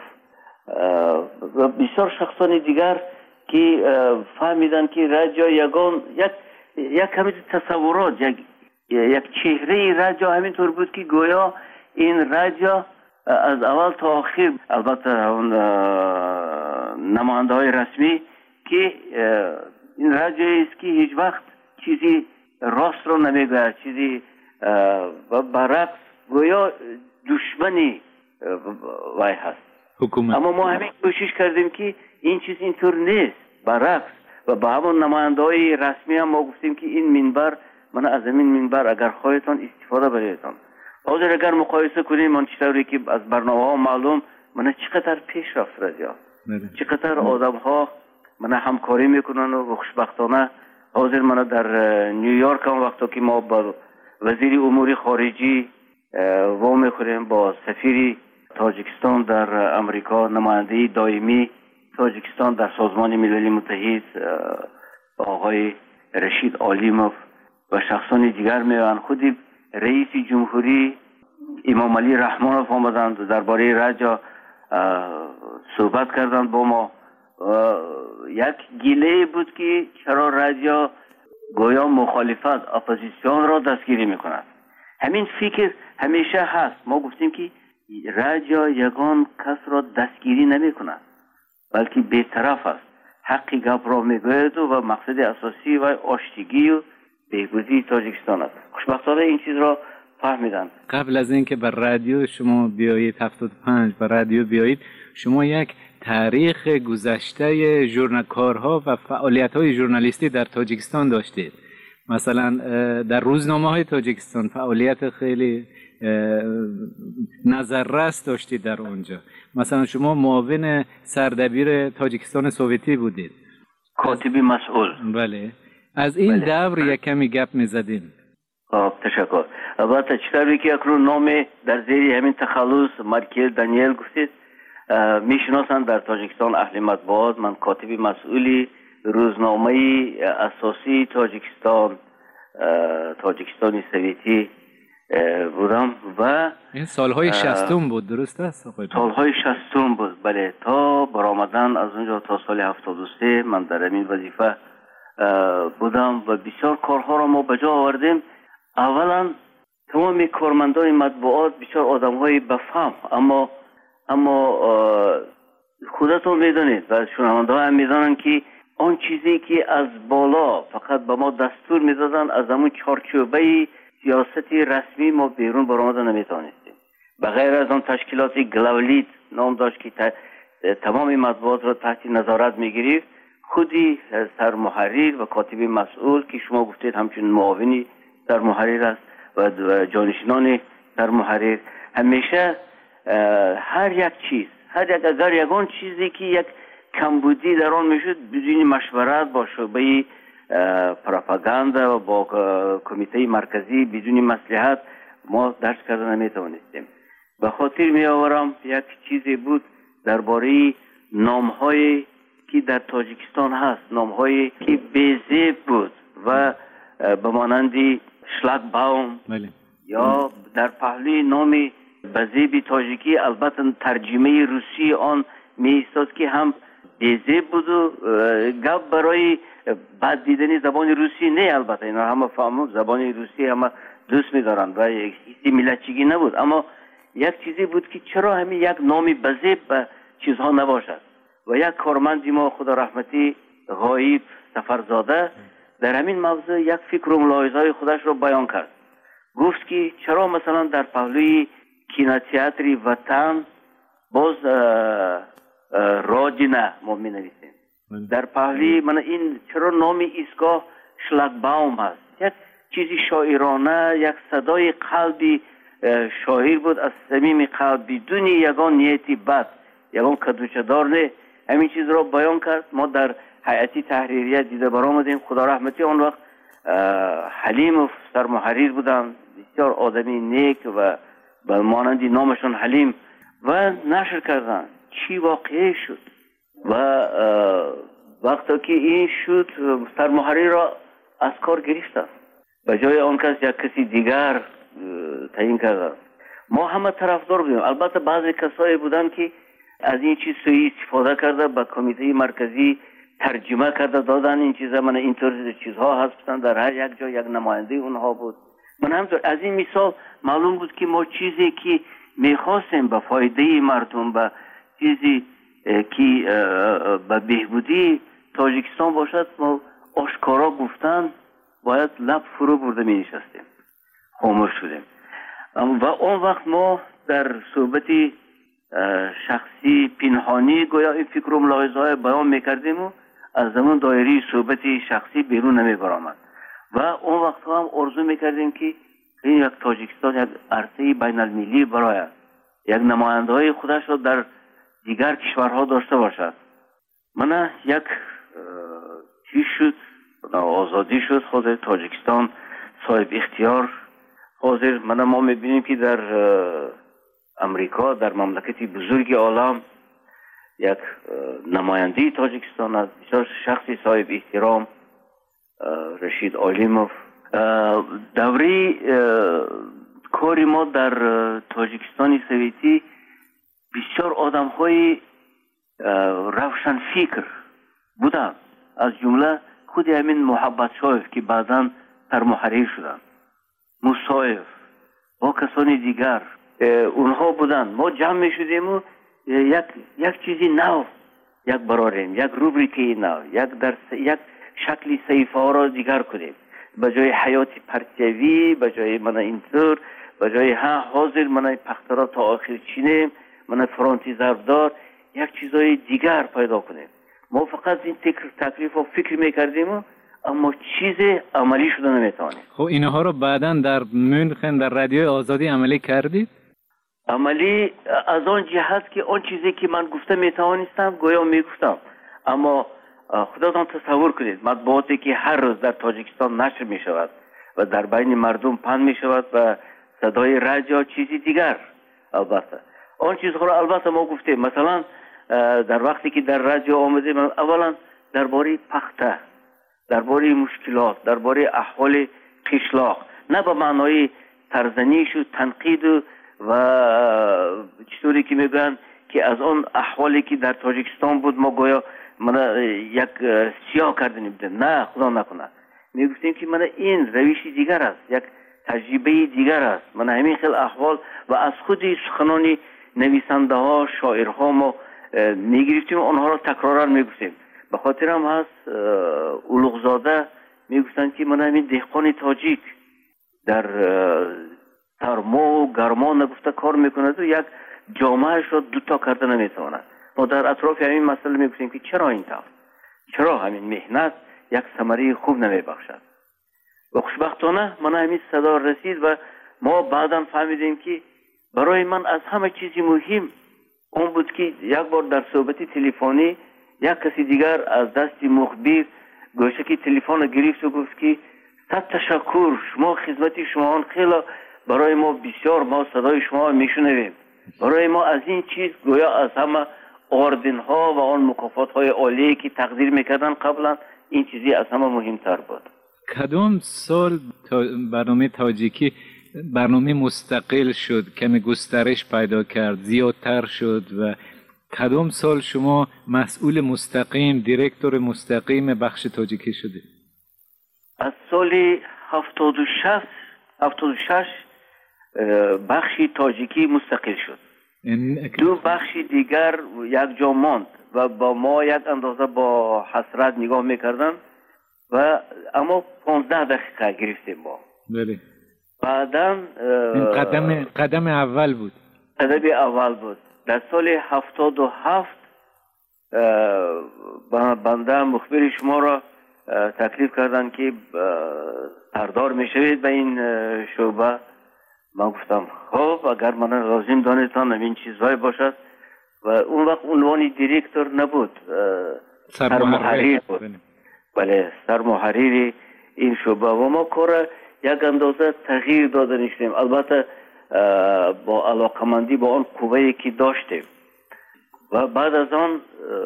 و بسیار شخصان دیگر که فهمیدن که رادیو یگان یک یک کمی تصورات، یک یک چهره رادیو همینطور بود که گویا این رادیو از اول تا آخر، البته اون نماینده های رسمی، که این رادیویی است که هیچ وقت چیزی راست رو نمیگه، چیزی برعکس گویا دشمنی وای هست حکومت. اما ما همین کوشش کردیم که این چیز اینطور نیست، برعکس. و با همون نماینده های رسمی هم ما گفتیم که این منبر، من از این منبر اگر خواهیتان استفاده بریدتان. حاضر اگر مقایسه کنیم من چطوری که از برنامه ها معلوم من چقدر پیش رفت رادیو، چقدر آدم ها من همکاری میکنن و خوشبختانه حاضر من در نیویورک هم وقتا که ما با وزیر امور خارجی و میخوریم، با سفیر تاجیکستان در امریکا، نماینده دائمی تاجیکستان در سازمان ملل متحد آقای رشید عالیموف و شخصان دیگر میان، خودی رئیس جمهوری امام علی رحمانوف آمدند درباره رادیو صحبت کردند با ما. یک گله بود که چرا رادیو گویا مخالفت، اپوزیسیون را دستگیری میکند. همین فکر همیشه هست. ما گفتیم که رادیو یگان کس را دستگیری نمیکند، بلکه بی‌طرف است، حقی گپ را میگوید و مقصد اساسی و آشتگی و بهبودی تاجیکستان است. خوشبختانه این چیز را فهمیدن. قبل از اینکه بر رادیو شما بیایید هفتاد و پنج بر رادیو بیایید، شما یک تاریخ گذشته ژورنالکارها و فعالیت‌های ژورنالیستی در تاجیکستان داشتید. مثلا در روزنامه‌های تاجیکستان فعالیت خیلی نظررس داشتید در اونجا. مثلا شما معاون سردبیر تاجیکستان سوویتی بودید، کاتبی مسئول. بله، از این بله. دور یک کمی گپ می‌زدیم. آه تشکر. البته چطوری که اکنون نام در زیر همین تخلص مارکل دانیل گفتید میشناسند در تاجیکستان اهل مطبوعات. من کاتبی مسئولی روزنامه اساسی تاجیکستان تاجیکستان سوویتی بودم و این سالهای شصتم بود، درست است آقای؟ سالهای شصتم بود، بله، تا برآمدن از اونجا تا سال هفتاد و سه من در این وظیفه بودم و بسیار کارها را ما بجا آوردیم. اولا تمام کارمندان مطبوعات بسیار آدم‌های بفهم، اما اما خودتون میدونید و شنونده‌ها هم میدونن که آن چیزی که از بالا فقط به ما دستور میدادن، از همون چارچوبه سیاستی رسمی ما بیرون برآمده نمیتونستیم. بغیر از آن تشکیلات گلاولیت نام داشت که تمام مطبوعات را تحت نظارت میگیرید، خودی سرمحرر و کاتب مسئول که شما گفتید همچون معاونی سرمحرر است و جانشینان سرمحرر، همیشه هر یک چیز، هر یک اگر یگان چیزی که یک کمبودی در آن میشد بدون مشورت با شعبه پروپاگاندا و با کمیته مرکزی بدون مصلحت ما درس کردن نمیتوانستیم. به خاطر می آورم یک چیزی بود درباره نام‌هایی که در تاجیکستان هست، نام‌هایی که بی‌زیب بود و به مانند شلاگباوم یا در پهلوی نام بزیب تاجیکی، البته ترجمه روسی آن می ایستاد که هم بی‌زیب بود و گپ برای بعد دیدنی زبان روسی نه. البته اینا همه فهمون زبان روسی همه دوست می دارند و هیچ ملتچگی نبود، اما یک چیزی بود که چرا همین یک نامی بزیب به چیزها نباشد. و یک کارمندی ما خدا رحمتی غایب سفرزاده در همین موضوع یک فکر و ملاحظه‌های خودش رو بیان کرد. گفت که چرا مثلا در پهلوی کینوتئاتر وطن باز رادینه ما می نویسیم، در پهلوی من این چرا نام ایستگاه شلاگباوم هست، یک چیزی شاعرانه، یک صدای قلبی شاعر بود از صمیم قلب بدون یگان نیتی بد، یگان کدوچه‌دار نه، همین چیز را بیان کرد. ما در هیئتی تحریریه دیده برآمدیم. خدا رحمتی اون وقت حلیم سرمحریر بودن، بسیار آدمی نیک و به مانندی نامشون حلیم، و نشر کردن چی واقعی شد. و وقتی که این شد سرمحریر را از کار گرفتن، به جای آن کس یک کسی دیگر تعیین کردن. ما همه طرفدار بودیم. البته بعضی کسایی بودن که از این چیز سوء استفاده کرده، به کمیته مرکزی ترجمه کرده دادن این چیزا. من اینطور چیزها هستن، در هر یک جا یک نماینده اونها بود. من همطور از این مثال معلوم بود که ما چیزی که میخواستیم به فایده مردم، به چیزی که به بهبودی تاجیکستان باشد، ما آشکارا گفتن باید لب فرو برده می نشستیم، خاموش شدیم. و اون وقت ما در صحبت شخصی پنهانی گویا این فکر و ملاحظه های بیان میکردیم و از زمان دایره صحبت شخصی بیرون نمی برآمد. و اون وقت هم آرزو میکردیم که این یک تاجیکستان یک عرصه بین المللی برای یک نماینده های خودش را در دیگر کشورها داشته باشد. من یک چیز شد، آزادی شد، حاضر تاجیکستان صاحب اختیار. حاضر من ما میبینیم که در امریکا، در مملکتی بزرگ عالم، یک نماینده تاجیکستان از بسیار شخصی صاحب احترام، رشید آلیموف. دوره کاری ما در تاجیکستان سویتی بسیار آدم های روشن فکر بودن، از جمله خود همین محبت شایف که بعداً سرمحریر شدن، مصایف با کسانی دیگر اونها بودن. ما جمع می شدیم و یک یک چیزی نو یک براریم، یک روبریکی نو، یک در یک شکلی صحیفه ها را دیگر کنیم. به جای حیات پرتیوی، به جای من اینطور، به جای ها حاضر من پخترا تا آخر چینیم، من فرانتی ضربدار، یک چیزای دیگر پیدا کنیم. ما فقط این تکلیف و فکر میکردیم، اما چیز عملی شده نمیتوانیم. خب اینها رو بعداً در مونخن در رادیوی آزادی عملی کردید؟ عملی از آن جهت که آن چیزی که من گفته میتوانستم گویا میگفتم. اما خودتان تصور کنید مطبوعاتی که هر روز در تاجیکستان نشر میشود و در بین مردم پخش میشود و صدای رادیو چیزی دیگر. البته آن چیزها را البته ما گفتیم. مثلا در وقتی که در رادیو آمدیم، اولا درباره پخته، درباره مشکلات، درباره احوال قشلاق، نه به معنای سرزنش و تنقید و چطوری که میگن که از آن احوالی که در تاجیکستان بود ما گویا من یک سیاه کردنیم بودیم. نه، خدا نکنه. میگفتیم که من این روشی دیگر است، یک تجربه دیگر است. من همین خیلی احوال و از خود سخنان نویسنده ها، شاعرها ما میگرفتیم، آنها را تکرارا میگفتیم. به خاطر هم هست اولوغزاده میگفتن که من همین دهقان تاجیک در سرما و گرما نگفته کار میکنه و یک جامعهش را دوتا کرده نمیتواند. ما در اطراف همین مسئله میگفتیم که چرا این طور، چرا همین مهنت یک ثمره خوب نمیبخشد. و خوشبختانه من همین صدا رسید و ما بعدا فهمیدیم که برای من از همه چیزی مهم اون بود که یک بار در صحبت تلفنی یک کسی دیگر از دست مخبر گوشه که تلفن گرفت و گفت که صد تشکر، شما خدمت شما خیلی برای ما بسیار، ما صدای شما میشنویم. برای ما از این چیز گویا از همه آردن ها و آن مکافات های عالی که تقدیر میکردن قبلا این چیزی از همه مهمتر بود. کدام سال تا برنامه تاجیکی برنامه مستقل شد، کمی گسترش پیدا کرد، زیادتر شد و کدام سال شما مسئول مستقیم، دیرکتور مستقیم بخش تاجیکی شده؟ از سال هفتاد و شش هفتاد و شش بخش تاجیکی مستقل شد. دو بخش دیگر یک جا ماند و با ما یک اندازه با حسرت نگاه میکردن و اما پانزده دقیقه گرفتیم با. بله. بعداً قدم قدم اول بود. قدم اول بود. در سال هفتاد و هفت بنده مخبر شما را تکلیف کردن که سردار میشوید به این شعبه. من گفتم خب اگر من لازم دانستان این چیزهای باشد. و اون وقت عنوان دیرکتور نبود، سرمحریر بود. بله سرمحریر این شعبه و ما کار یک اندازه تغییر داده نیستیم. البته با علاقمندی با آن قوه‌ای که داشتیم و بعد از آن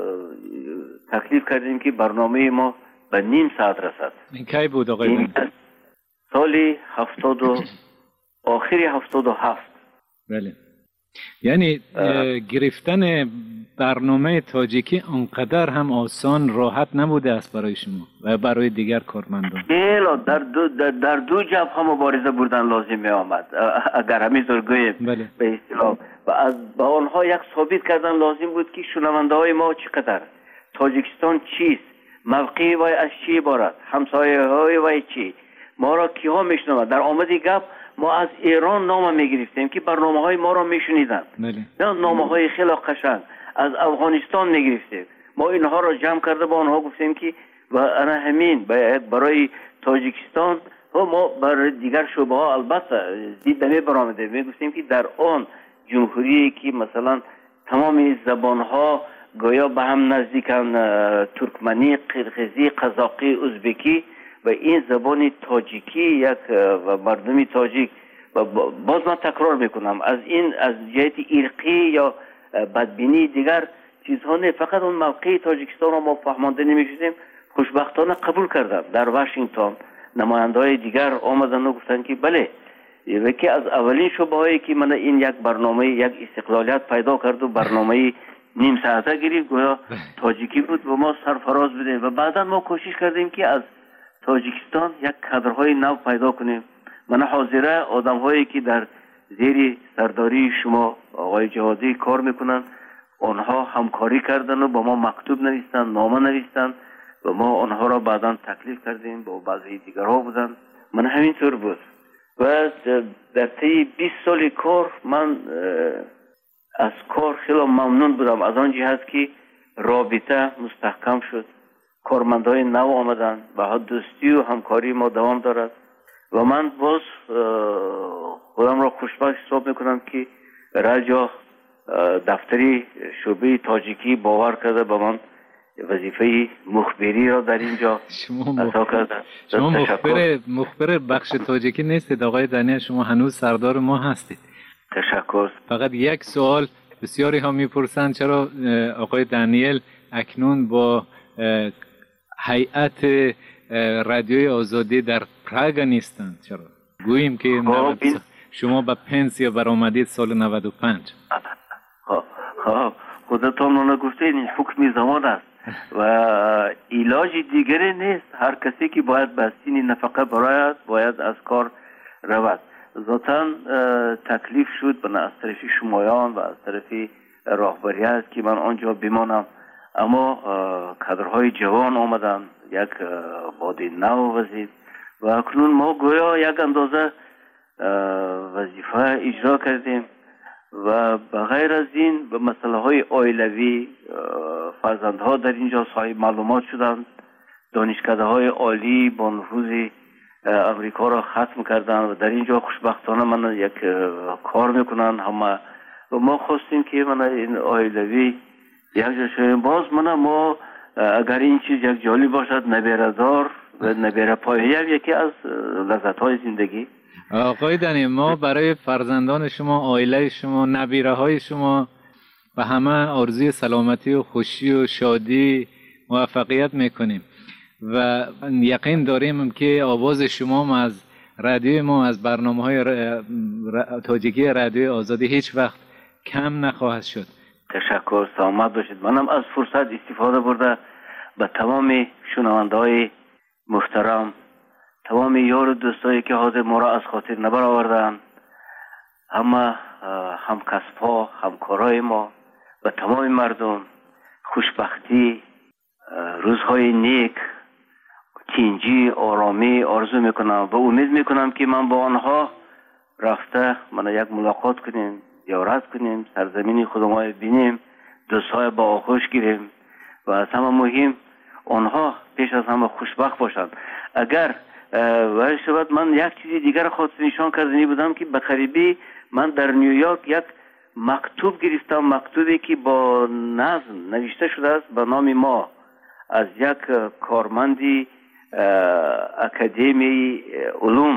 تکلیف کردیم که برنامه ما به نیم ساعت رسد. این کی بود آقای؟ سالی هفتاد و آخری هفتاد و هفت. بله. یعنی گرفتن برنامه تاجیکی انقدر هم آسان راحت نبوده است برای شما و برای دیگر کارمندان. خیلی در دو در, در دو جبهه مبارزه بردن لازم می آمد اگر همینطور گوییم بله. به اصطلاح و از با آنها یک ثابت کردن لازم بود که شنونده های ما چقدر تاجیکستان چیست، موقعی وای از چی عبارت، همسایه های وای چی، ما را کیها میشنوند. در آمدی گپ ما از ایران نام میگرفتیم که برنامه های ما را میشنیدند. بله. نامه های خیلی قشنگ از افغانستان میگرفتیم. ما اینها را جمع کرده با آنها گفتیم که و انا همین برای تاجیکستان و ما برای دیگر شعبه ها البته دیدنی برآمده میگفتیم که در آن جمهوری که مثلا تمام زبان ها گویا به هم نزدیکن، ترکمنی، قرقیزی، قزاقی، ازبکی و این زبان تاجیکی یک و مردمی تاجیک و باز من تکرار میکنم از این از جهت ارقی یا بدبینی دیگر چیزها نه، فقط اون موقع تاجیکستان را ما فهمانده نمیشدیم. خوشبختانه قبول کردن در واشنگتن نماینده های دیگر آمدن و گفتن که بله یکی از اولین شعبه هایی که من این یک برنامه یک استقلالیت پیدا کرد و برنامه نیم ساعته گرفت گویا تاجیکی بود و ما سرفراز بدیم و بعدا ما کوشش کردیم که از تاجیکستان یک کادرهای نو پیدا کنیم. من حاضره آدم هایی که در زیر سرداری شما آقای جهادی کار میکنن آنها همکاری کردن و با ما مکتوب نوشتن، نامه نوشتن و ما آنها را بعدا تکلیف کردیم با بعضی دیگرها بودن. من همینطور بود و در طی بیست سال کار من از کار خیلی ممنون بودم از آن جهت که رابطه مستحکم شد، کارمندای نو آمدن و دوستی و همکاری ما دوام دارد و من باز خودم را خوشبخت حساب میکنم که رجا دفتری شعبه تاجیکی باور کرده به من وظیفه مخبری را در اینجا ادا کرده. شما مخبر مخبر بخش تاجیکی نیستید آقای دانیل، شما هنوز سردار ما هستید. تشکر. فقط یک سوال بسیاری ها میپرسند چرا آقای دانیل اکنون با هیئت رادیوی آزادی در پراگ نیستند؟ چرا گوییم که شما به پنسیا برآمدید سال نود و پنج. خودتان من گفته این حکم زمان است و علاج دیگری نیست. هر کسی که باید به سین نفقه برآید باید از کار رود. ذاتاً تکلیف شد به از طرف شمایان و از طرف راهبریت که من آنجا بمانم، اما کادرهای جوان آمدن، یک باد نو وزید و اکنون ما گویا یک اندازه وظیفه اجرا کردیم و بغیر از این به مسئله های عائلوی فرزندها در اینجا صاحب معلومات شدند، دانشکده های عالی با نفوذ امریکا را ختم کردن و در اینجا خوشبختانه من یک کار میکنن همه و ما خواستیم که من این عائلوی یک جا شویم. باز من ما اگر این چیز یک جالب باشد نبیردار و نبیر پایه یکی از لذت های زندگی. آقای دنی ما برای فرزندان شما، عائله شما، نبیره های شما و همه آرزوی سلامتی و خوشی و شادی موفقیت میکنیم و یقین داریم که آواز شما از رادیوی ما از برنامه های تاجیکی رادیوی آزادی هیچ وقت کم نخواهد شد. تشکر، سلامت باشید. منم از فرصت استفاده برده به تمام شنونده های محترم، تمام یار و دوستایی که حاضر ما را از خاطر نبر آوردن، همه هم کسب ها، همکارای ما و تمام مردم خوشبختی، روزهای نیک، تینجی، آرامی آرزو میکنم و امید میکنم که من با آنها رفته من یک ملاقات کنیم، زیارت کنیم، سرزمین خودمان بینیم، دوستای با آغوش گیریم و از همه مهم آنها پیش از همه خوشبخت باشند. اگر و شاید من یک چیزی دیگر خواست نشان کردنی بودم که بقریبی من در نیویورک یک مکتوب گرفتم، مکتوبی که با نظم نوشته شده است به نام ما از یک کارمندی اکادمی علوم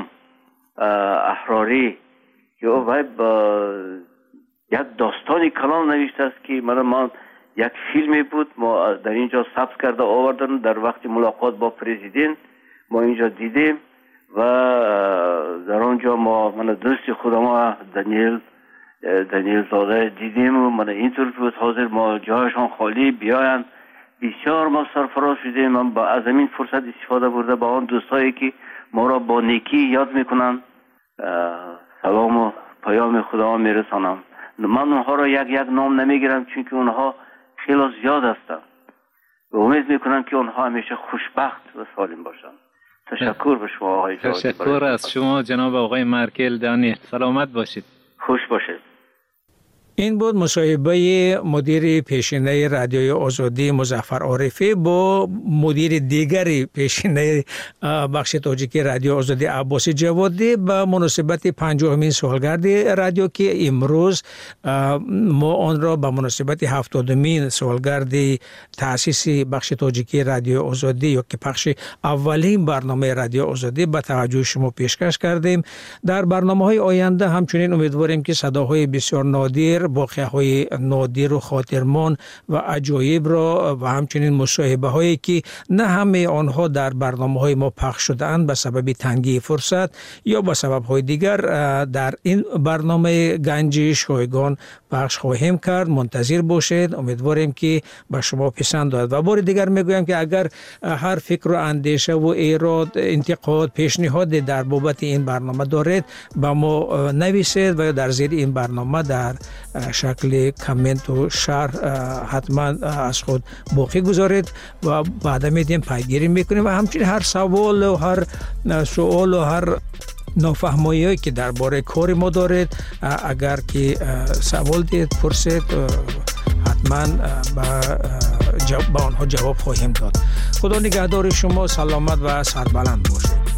احراری که او با یک داستانی کلام نوشته است که من من یک فیلمی بود ما در اینجا ثبت کرده آوردن در وقت ملاقات با پرزیدنت ما اینجا دیدیم و در آنجا ما من دوست خودم دانیل دانیل زاده دیدیم و من اینطور بود حاضر ما جایشان خالی بیاین بسیار ما سرفراز شدیم. من با از این فرصت استفاده برده با آن دوستایی که ما را با نیکی یاد میکنن سلام و پیام خدا میرسانم. من اونها را یک یک نام نمیگیرم چون که اونها خیلی زیاد هستند و امید میکنم که اونها همیشه خوشبخت و سالم باشند. تشکر به شما آقای جاوید. تشکر از شما جناب آقای مارکل دانیل. سلامت باشید. خوش باشید. این بود مصاحبه مدیر پیشینه رادیوی آزادی مظفر عارفی با مدیر دیگری پیشینه بخش تاجیکی رادیو آزادی عباس جوادی به مناسبت پنجاهمین سالگرد رادیو که امروز ما آن را به مناسبت هفتادمین سالگرد تأسیس بخش تاجیکی رادیو آزادی یا که پخش اولین برنامه رادیو آزادی به توجه شما پیشکش کردیم. در برنامه‌های آینده همچنین امیدواریم که صداهای بسیار نادر، واقعه‌های نادر و خاطرمان و عجایب را و همچنین مصاحبه هایی که نه همه آنها در برنامه‌های ما پخش شده‌اند به سبب تنگی فرصت یا به سبب‌های دیگر در این برنامه گنج شایگان پخش خواهیم کرد. منتظر باشید. امیدواریم که به شما پسند آید. و بار دیگر میگویم که اگر هر فکر و اندیشه و ایراد، انتقاد، پیشنهاد در بابت این برنامه دارید با ما نویسید و در زیر این برنامه در شکل کامنت و شرح حتما از خود باقی گذارید و بعدا میدیم پیگیری میکنیم و همچنین هر سوال و هر سوال و هر نافهمایی که درباره کار ما دارید اگر که سوال دید پرسید حتما به آنها جواب خواهیم داد. خدا نگهدار شما. سلامت و سربلند باشید.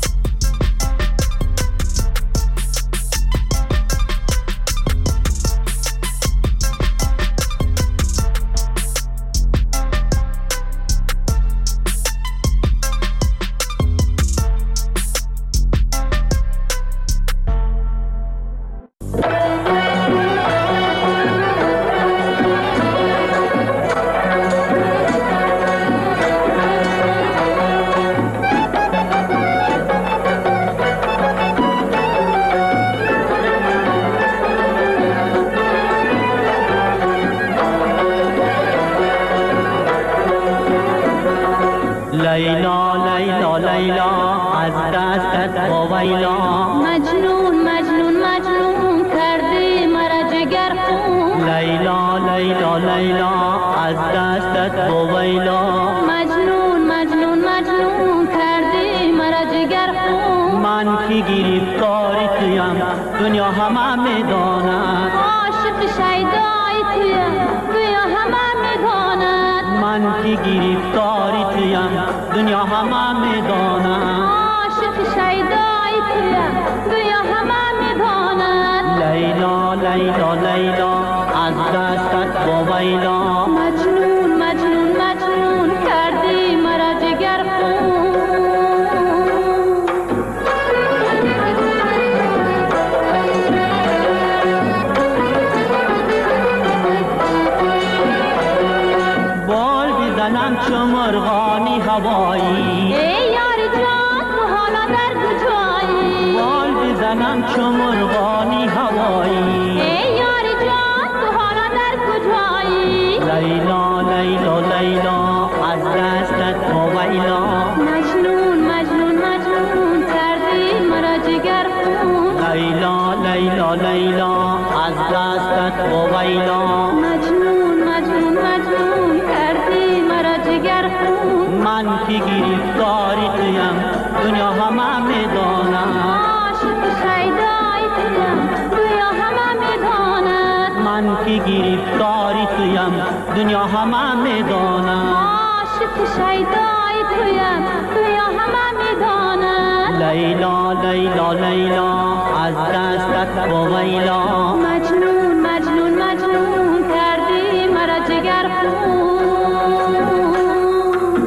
دنیا همه میدانم عاشق شیدای تویم تویا همه میدانم لیلا لیلا لیلا از دستت با ویلا مجنون مجنون مجنون کردی مرا جگر خون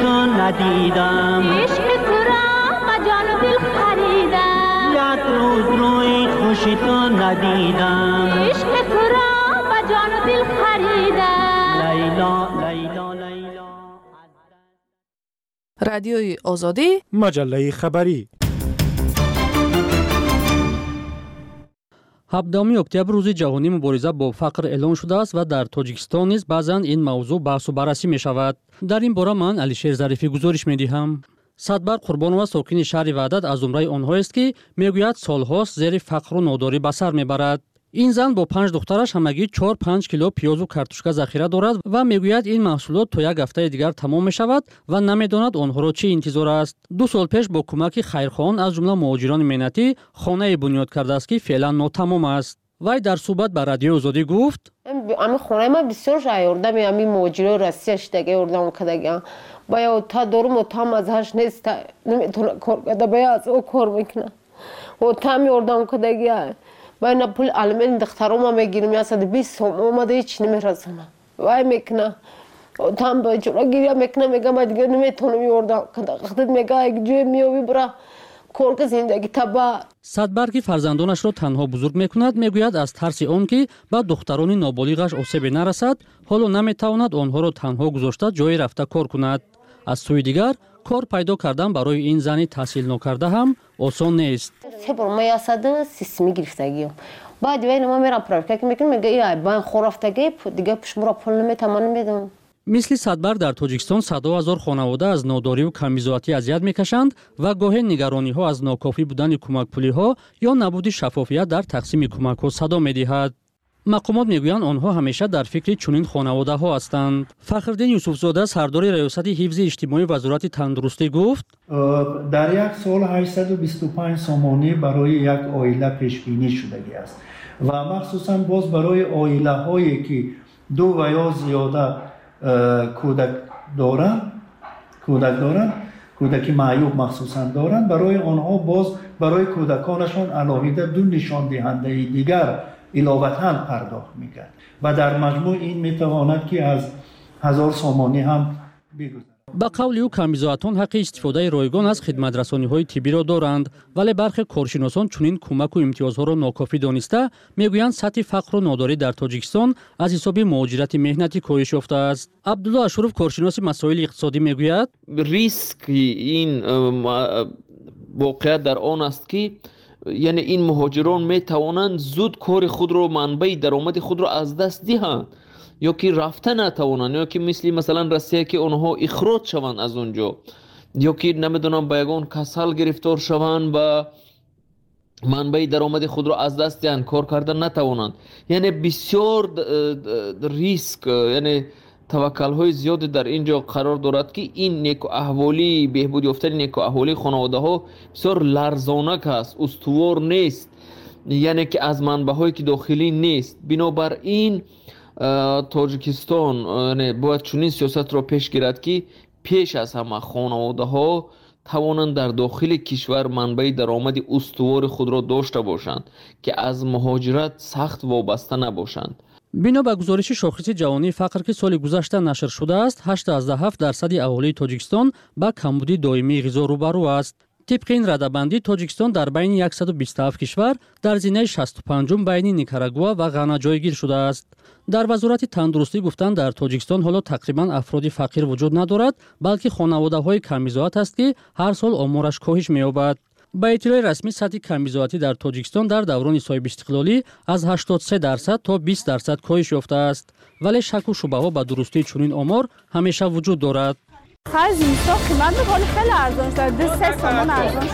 تو ندیدم عشق تو را با جان و دل خریدم یک روز روی خوشی تو ندیدم عشق تو را با جان و دل خریدم لیلا لیلا لیلا. رادیوی آزادی مجله خبری. ҳабдуми октябр рӯзи ҷаҳонии мубориза бо фақр эълон шудааст ва дар тоҷикистон низ баъзан ин мавзӯъ баҳсу баррасӣ мешавад. дар ин бора ман алишер зарифӣ гузориш медиҳам. садбар қурбонова сокини шаҳри ваҳдат аз зумраи онҳоест ки мегӯяд солҳост зери фақру нодорӣ ба сар мебарад. ин зан бо панҷ духтараш ҳамагӣ чор панҷ кило пиёзу картошка захира дорад ва мегӯяд ин маҳсулот то як ҳафтаи дигар тамом мешавад ва намедонад онҳоро чӣ интизор аст. ду сол пеш бо кӯмаки хайрхоҳон аз ҷумла муҳоҷирони меҳнатӣ хонае бунёд кардааст ки феълан нотамом аст. вай дар суҳбат ба радиои озодӣ гуфт: ами хонаи ман бисёр аёрдами ами муҳоҷирои россия шидаги ёрдам кардагиам бая ота дорум отам азҳаш нест наметавона кор карда бая аз о кор мекунам отам ёрдам кардагия вай на пули алимени духтарома мегирам ясади бист сом омада ҳеч намерасонам вай мекуна отам бачора гирия мекуна мегам ай дигар наметавонам ёрдам карда вақтит мега як ҷое меёви бира корки зиндаги таба. садбар ки фарзандонашро танҳо бузург мекунад мегӯяд аз тарси он ки ба духтарони ноболиғаш осебе нарасад ҳоло наметавонад онҳоро танҳо гузошта ҷое рафта кор кунад. аз сӯи дигар кор пайдо кардан барои ин зани таҳсил нокарда ҳам осон нест. се бор ма ясади системи гирифтагиам баъди вай ма мерам проверка ки мекунам мега ай бан хорафтаги дигар пушмура пул наметавонам намедонам. мисли садбар дар тоҷикистон садо ҳазор хонавода аз нодориву камизоатӣ азият мекашанд ва гоҳе нигарониҳо аз нокофӣ будани кӯмакпулиҳо ё набуди шаффофият дар тақсими кӯмакҳо садо медиҳад. мақомот мегӯянд онҳо ҳамеша дар фикри чунин хонаводаҳо ҳастанд. фахриддин юсуфзода сардори раёсати ҳифзи иҷтимоӣ вазорати тандурустӣ гуфт: дар як сол ҳаштсаду бисту панҷ сомонӣ барои як оила пешбинӣ шудагӣ аст ва махсусан боз барои оилаҳое ки ду ва ё зиёда кӯдак доранд кӯдак доранд кӯдаки маъюб махсусан доранд барои онҳо боз барои кӯдаконашон алоҳида ду нишондиҳандаи дигар иловатан пардохт мекард ва дар маҷмӯъ ин метавонад ки аз ҳазор сомонӣ ҳам бигузарад. ба қавли ӯ камбизоатон ҳаққи истифодаи ройгон аз хидматрасониҳои тиббиро доранд, вале бархе коршиносон чунин кӯмаку имтиёзҳоро нокофӣ дониста мегӯянд сатҳи фақру нодорӣ дар Тоҷикистон аз ҳисоби муҳоҷирати меҳнатӣ коҳиш ёфтааст. абдулло ашуров коршиноси масоили иқтисодӣ мегӯяд: риски ин воқеият дар он аст ки яъне ин муҳоҷирон метавонанд зуд кори худро манбаи даромади худро аз даст диҳанд ё ки рафта натавонанд ё ки мисли масалан Россия ки онҳо ихроҷ шаванд аз он ҷо ё ки намедонам ба ягон касал гирифтор шаванд ба манбаи даромади худро аз даст диҳанд, кор карда натавонанд. яъне бисёр риск яъне таваккалҳои зиёде дар ин ҷо қарор дорад ки ин некоаҳволӣ беҳбуд ёфтани некоаҳволии хонаводаҳо бисёр ларзонак аст, устувор нест, яъне ки аз манбаъҳое ки дохилӣ нест. бинобар ин Тоҷикистон бояд чунин сиёсатро пеш гирад ки пеш аз ҳама хонаводаҳо тавонанд дар дохили кишвар манбаи даромади устувори худро дошта бошанд ки аз муҳоҷират сахт вобаста набошанд. бино ба гузориши шохиси ҷаҳонии фақр ки соли гузашта нашр шудааст, ҳаштод ҳафт дарсади аҳолии Тоҷикистон ба камбуди доимии ғизо рӯбарӯ аст. тибқи ин радабандӣ Тоҷикистон дар байни яксаду бисту ҳафт кишвар дар зинаи шасту панҷум байни Никарагуа ва Ғана ҷойгир шудааст. дар вазорати тандурустӣ гуфтанд дар Тоҷикистон ҳоло тақрибан афроди фақир вуҷуд надорад, балки хонаводаҳои камбизоат аст ки ҳар сол омораш коҳиш меёбад. ба иттилои расмӣ сатҳи камбизоатӣ дар Тоҷикистон дар даврони соҳибистиқлолӣ аз ҳаштод и се дарсад то бист дарсад коҳиш ёфтааст, вале шаку шубҳаҳо ба дурустии чунин омор ҳамеша вуҷуд дорад. خر زمستان قیمت میکنه خیلی ارزان شده دو سه سامان ارزان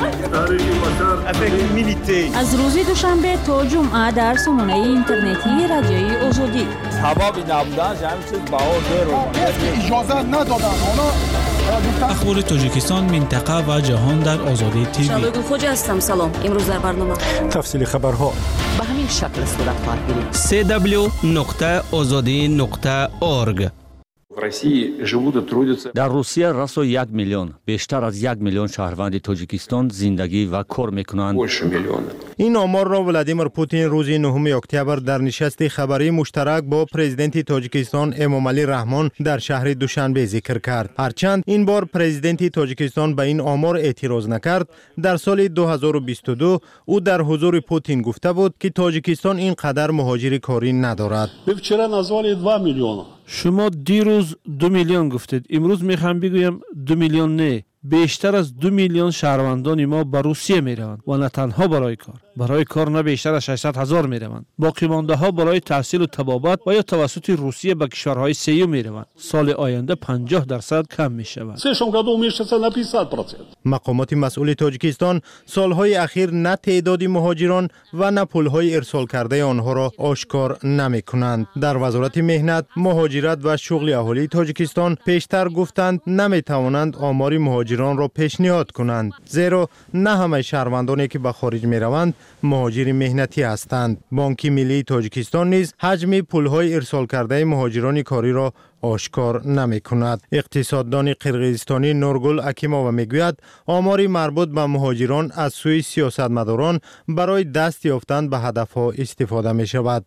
شده. از روز دوشنبه تا جمعه در سامانه اینترنتی رادیوی آزادی سبب نبودن همین چیز بهار درو اجازه ندادن اونا اخبار تاجیکستان منطقه و جهان در آزادی تیوی. شالوی خوجا هستم. سلام. امروز در برنامه تفصیل خبرها به همین شکل صورت خواهد گرفت. سه دبلیو نقطه آزادی نقطه اورگ در روسیه رسو یک میلیون بیشتر از یک میلیون شهروند تاجیکستان زندگی و کار میکنند. این آمار را ولادیمیر پوتین روز نهم اکتبر در نشست خبری مشترک با پرزیدنت تاجیکستان امامعلی رحمان در شهر دوشنبه ذکر کرد. هرچند این بار پرزیدنت تاجیکستان به این آمار اعتراض نکرد، در سال دو هزار و بیست و دو او در حضور پوتین گفته بود که تاجیکستان اینقدر مهاجر کاری ندارد. شما دیروز دو میلیون گفتید، امروز میخوام بگویم دو میلیون نه، بیشتر از دو میلیون شهروندان ما به روسیه میروند و نه تنها برای کار، برای کار نه بیشتر از ششصد هزار میروند. باقی مانده ها برای تحصیل و طبابت و یا توسط روسیه به کشورهای سیوم میروند. سال آینده پنجاه درصد کم میشود. مقامات مسئول تاجیکستان سالهای اخیر نه تعداد مهاجران و نه پولهای ارسال کرده آنها را آشکار نمیکنند. در وزارت مهنت، مهاجرت و شغل اهالی تاجیکستان پیشتر گفتند نمیتوانند آمار مهاجران را پیشنهاد کنند، زیرا نه همه شهروندانی که به خارج میروند مهاجر مهنتی هستند. بانک ملی تاجیکستان نیز حجم پولهای ارسال کرده مهاجران کاری را آشکار نمی کند. اقتصاددان قرقیزستانی نورگل اکیمووا میگوید آماری مربوط به مهاجران از سوی سیاستمداران برای دست یافتن به هدفها استفاده می شود.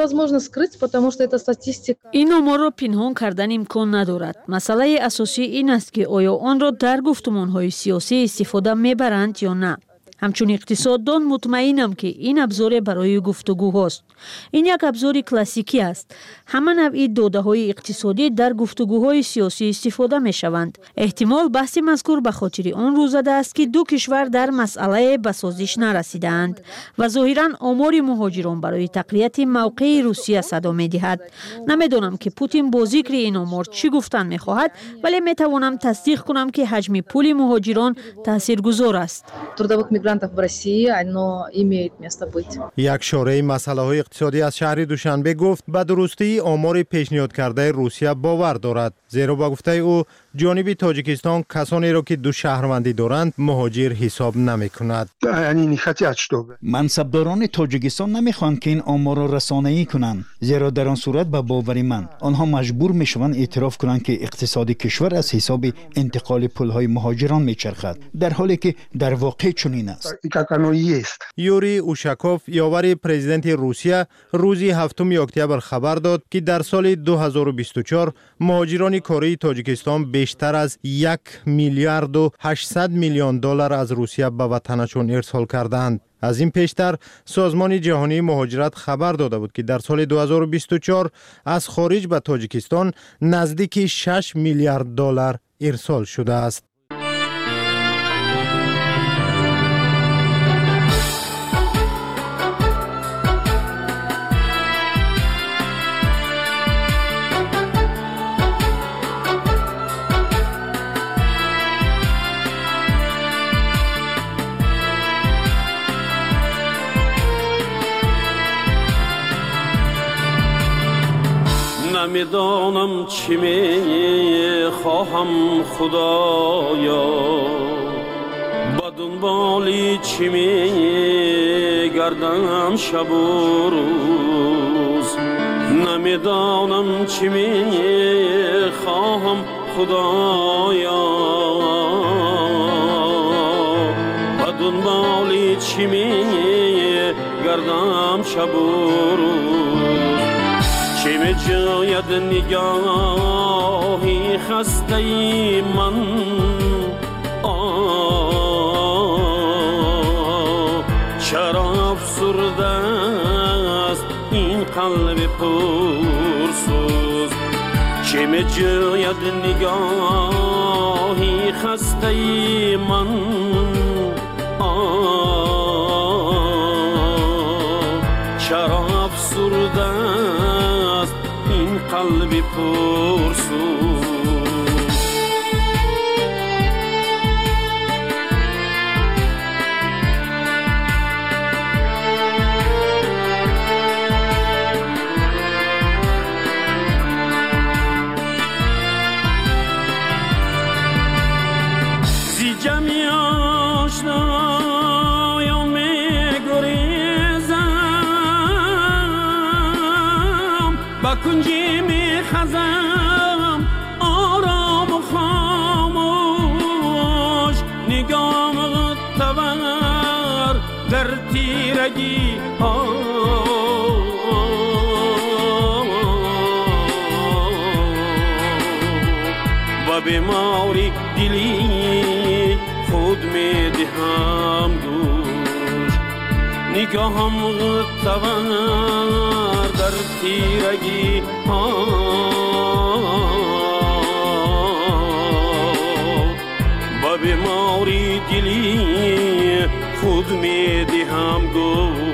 این آمار را پنهان کردن امکان ندارد. مسئله اساسی این است که آیا آن را در گفتمانهای سیاسی استفاده میبرند یا نه. همچون اقتصاددان مطمئنم که این ابزار برای گفتگو هست. این یک ابزار کلاسیکی است. همه نوعی داده های اقتصادی در گفتگوهای سیاسی استفاده می شوند. احتمال بحث مذکور به خاطر آن روز زده است که دو کشور در مسئله به سازش نرسیدند و ظاهرا آمار مهاجران برای تقویت موقع روسیه صدا می دهد. نمیدانم که پوتین با ذکر این آمار چی گفتن می خواهد، ولی می توانم تصدیق کنم که حجم پول مهاجران تاثیرگذار است. یک شورای مسئله های اقتصادی از شهر دوشنبه گفت به درستی آمار پیشنهاد کرده روسیه باور دارد، زیرا با گفته او جانب تاجیکستان کسانی را که دو شهروندی دارند مهاجر حساب نمی کند. منصبداران تاجیکستان نمیخوان که این آمار را رسانه‌ای کنند، زیرا در آن صورت به باور من آنها مجبور میشوند اعتراف کنند که اقتصاد کشور از حساب انتقال پولهای مهاجران میچرخد، در حالی که در واقع چنین است. یوری اوشاکوف یاور پرزیدنت روسیه روز هفتم اکتبر خبر داد که در سال دو هزار و بیست و چهار مهاجران کاری تاجیکستان بیشتر از یک میلیارد و هشتصد میلیون دلار از روسیه به وطنشان ارسال کردند. از این پیشتر سازمان جهانی مهاجرت خبر داده بود که در سال دو هزار و بیست و چهار از خارج به تاجیکستان نزدیک شش میلیارد دلار ارسال شده است. نمیدانم چی می خواهم خدایا، با دنبالی چی می گردم شب و روز. نمیدانم چی می خواهم خدایا، با دنبالی چی می گردم شب و روز. چه می جاید نگاهی خسته ای من، آه چرا افسرده است این قلب پرسوز. چه می جاید نگاهی خسته ای من، آه چرا افسرده است این قلب پرسوز. زی جمعی آشنایا می گریزم، با کنجی می خزم تیرگی ها و بیماری دلی خود می دهم دوش نگاهم غطور در تیرگی ها و بیماری دلی خود می دهم دوش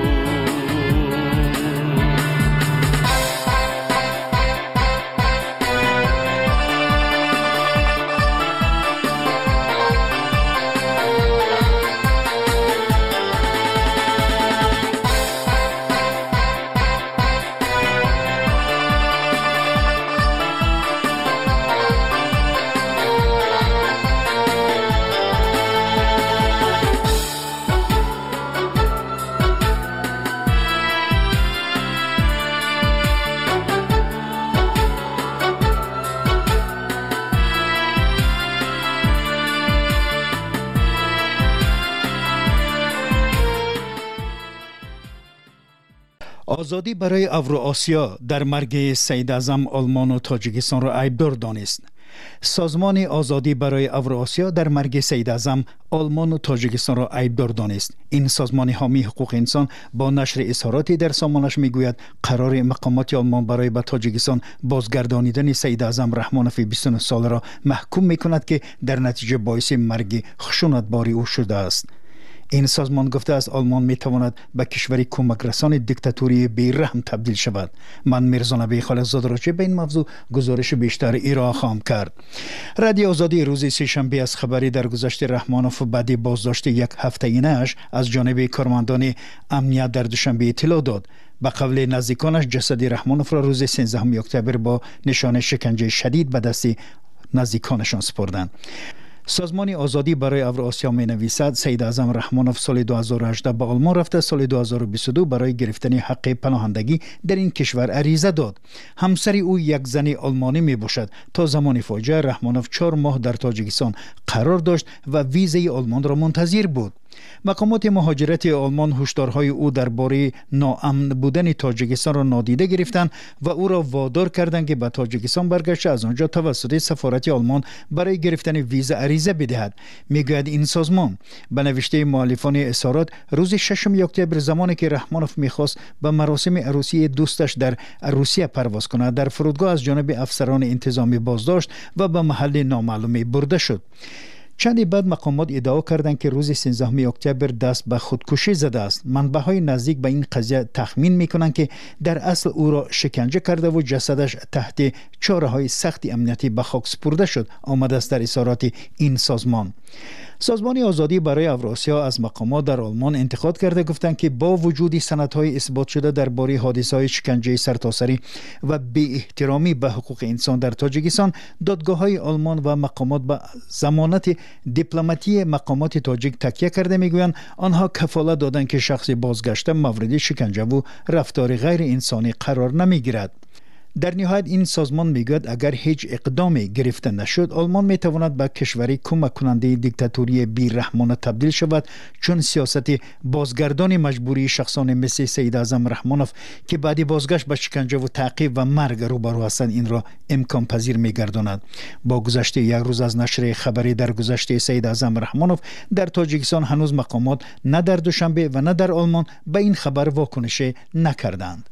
آزادی برای اوراسیا در مرگ سید اعظم آلمان و تاجیکستان را عیبدار دانست. سازمان آزادی برای اوراسیا در مرگ سید اعظم آلمان و تاجیکستان را عیبدار دانست. این سازمان حامی حقوق انسان با نشر اظهاراتی در سامانش میگوید قرار مقامات آلمان برای به تاجیکستان بازگردانیدن سید اعظم رحمانوف بیست و نه ساله را محکوم میکند که در نتیجه باعث مرگ خشونتبار او شده است. این سازمان گفته است آلمان می تواند به کشوری کمک رسان دیکتاتوری بی‌رحم تبدیل شود. من میرزا نبی خالقزاده را چه به این موضوع گزارش بیشتر ارائه خواهم کرد. رادیو آزادی روز سه‌شنبه از خبری درگذشت رحمانوف بعد بازداشت یک هفته‌ایش از جانب کارمندان امنیت در دوشنبه اطلاع داد. به قول نزدیکانش جسد رحمانوف را روز سیزدهم اکتبر با نشان شکنجه شدید به دست نزدیکانشان سپردند. سازمان آزادی برای اوراسیا می نویسد سید اعظم رحمانوف سال دو هزار و هجده به آلمان رفته، سال دو هزار و بیست و دو برای گرفتن حق پناهندگی در این کشور عریضه داد. همسر او یک زن آلمانی می باشد. تا زمان فاجعه رحمانوف چهار ماه در تاجیکستان قرار داشت و ویزای آلمان را منتظر بود. مقامات مهاجرت آلمان هشدارهای او درباره ناامن بودن تاجیکستان را نادیده گرفتند و او را وادار کردند که به تاجیکستان برگشته از آنجا توسط سفارت آلمان برای گرفتن ویزا عریضه بدهد. میگوید این سازمان به نوشته مؤلفان اظهارات روز ششم اکتبر زمانی که رحمانوف میخواست به مراسم عروسی دوستش در روسیه پرواز کند در فرودگاه از جانب افسران انتظامی بازداشت و به محل نامعلومی برده شد. چندی بعد مقامات ادعا کردند که روز سیزدهم اکتبر دست به خودکشی زده است. منبع‌های نزدیک به این قضیه تخمین می‌کنند که در اصل او را شکنجه کرده و جسدش تحت چاره‌های سخت امنیتی به خاک سپرده شد، آمده است در اظهارات این سازمان. سازمان آزادی برای اوراسیا از مقامات در آلمان انتقاد کرده، گفتند که با وجود سندهای اثبات شده درباره حادثه‌های شکنجه سرتاسری و بی احترامی به حقوق انسان در تاجیکستان، دادگاه‌های آلمان و مقامات به ضمانت دیپلماتی مقامات تاجیک تکیه کرده. میگویند آنها کفالت دادند که شخص بازگشته مورد شکنجه و رفتار غیر انسانی قرار نمیگیرد. در نهایت این سازمان میگوید اگر هیچ اقدامی گرفته نشد آلمان میتواند به کشوری کمک کننده دیکتاتوری بی‌رحمانه تبدیل شود، چون سیاست بازگردانی مجبوری شخصان مثل سید اعظم رحمانوف که بعد بازگشت به شکنجه و تعقیب و مرگ روبرو هستند این را امکان پذیر میگرداند. با گذشت یک روز از نشر خبری در گذشت سید اعظم رحمانوف در تاجیکستان هنوز مقامات نه در دوشنبه و نه در آلمان به این خبر واکنش نکردند.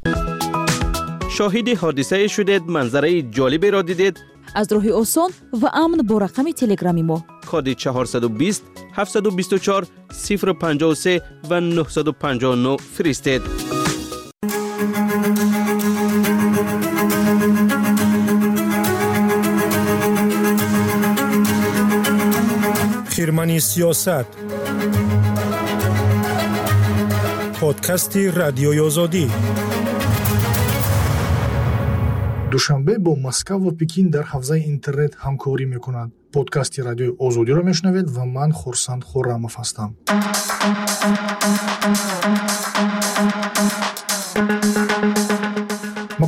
شاهد حادثه شدید، منظره جالبی را دیدید؟ از راه آسان و امن با رقم تلگرامی ما کد چهارصد و بیست هفتصد و بیست و چهار صفر پنجاه و سه و نهصد و پنجاه و نه فرستید. خیرمنی سیاست، پادکست رادیوی آزادی. دوشنبه با مسکو و پکین در حوزه اینترنت همکاری میکنند. پادکست رادیوی آزادی را میشنوید و من خورسند خرموف هستم.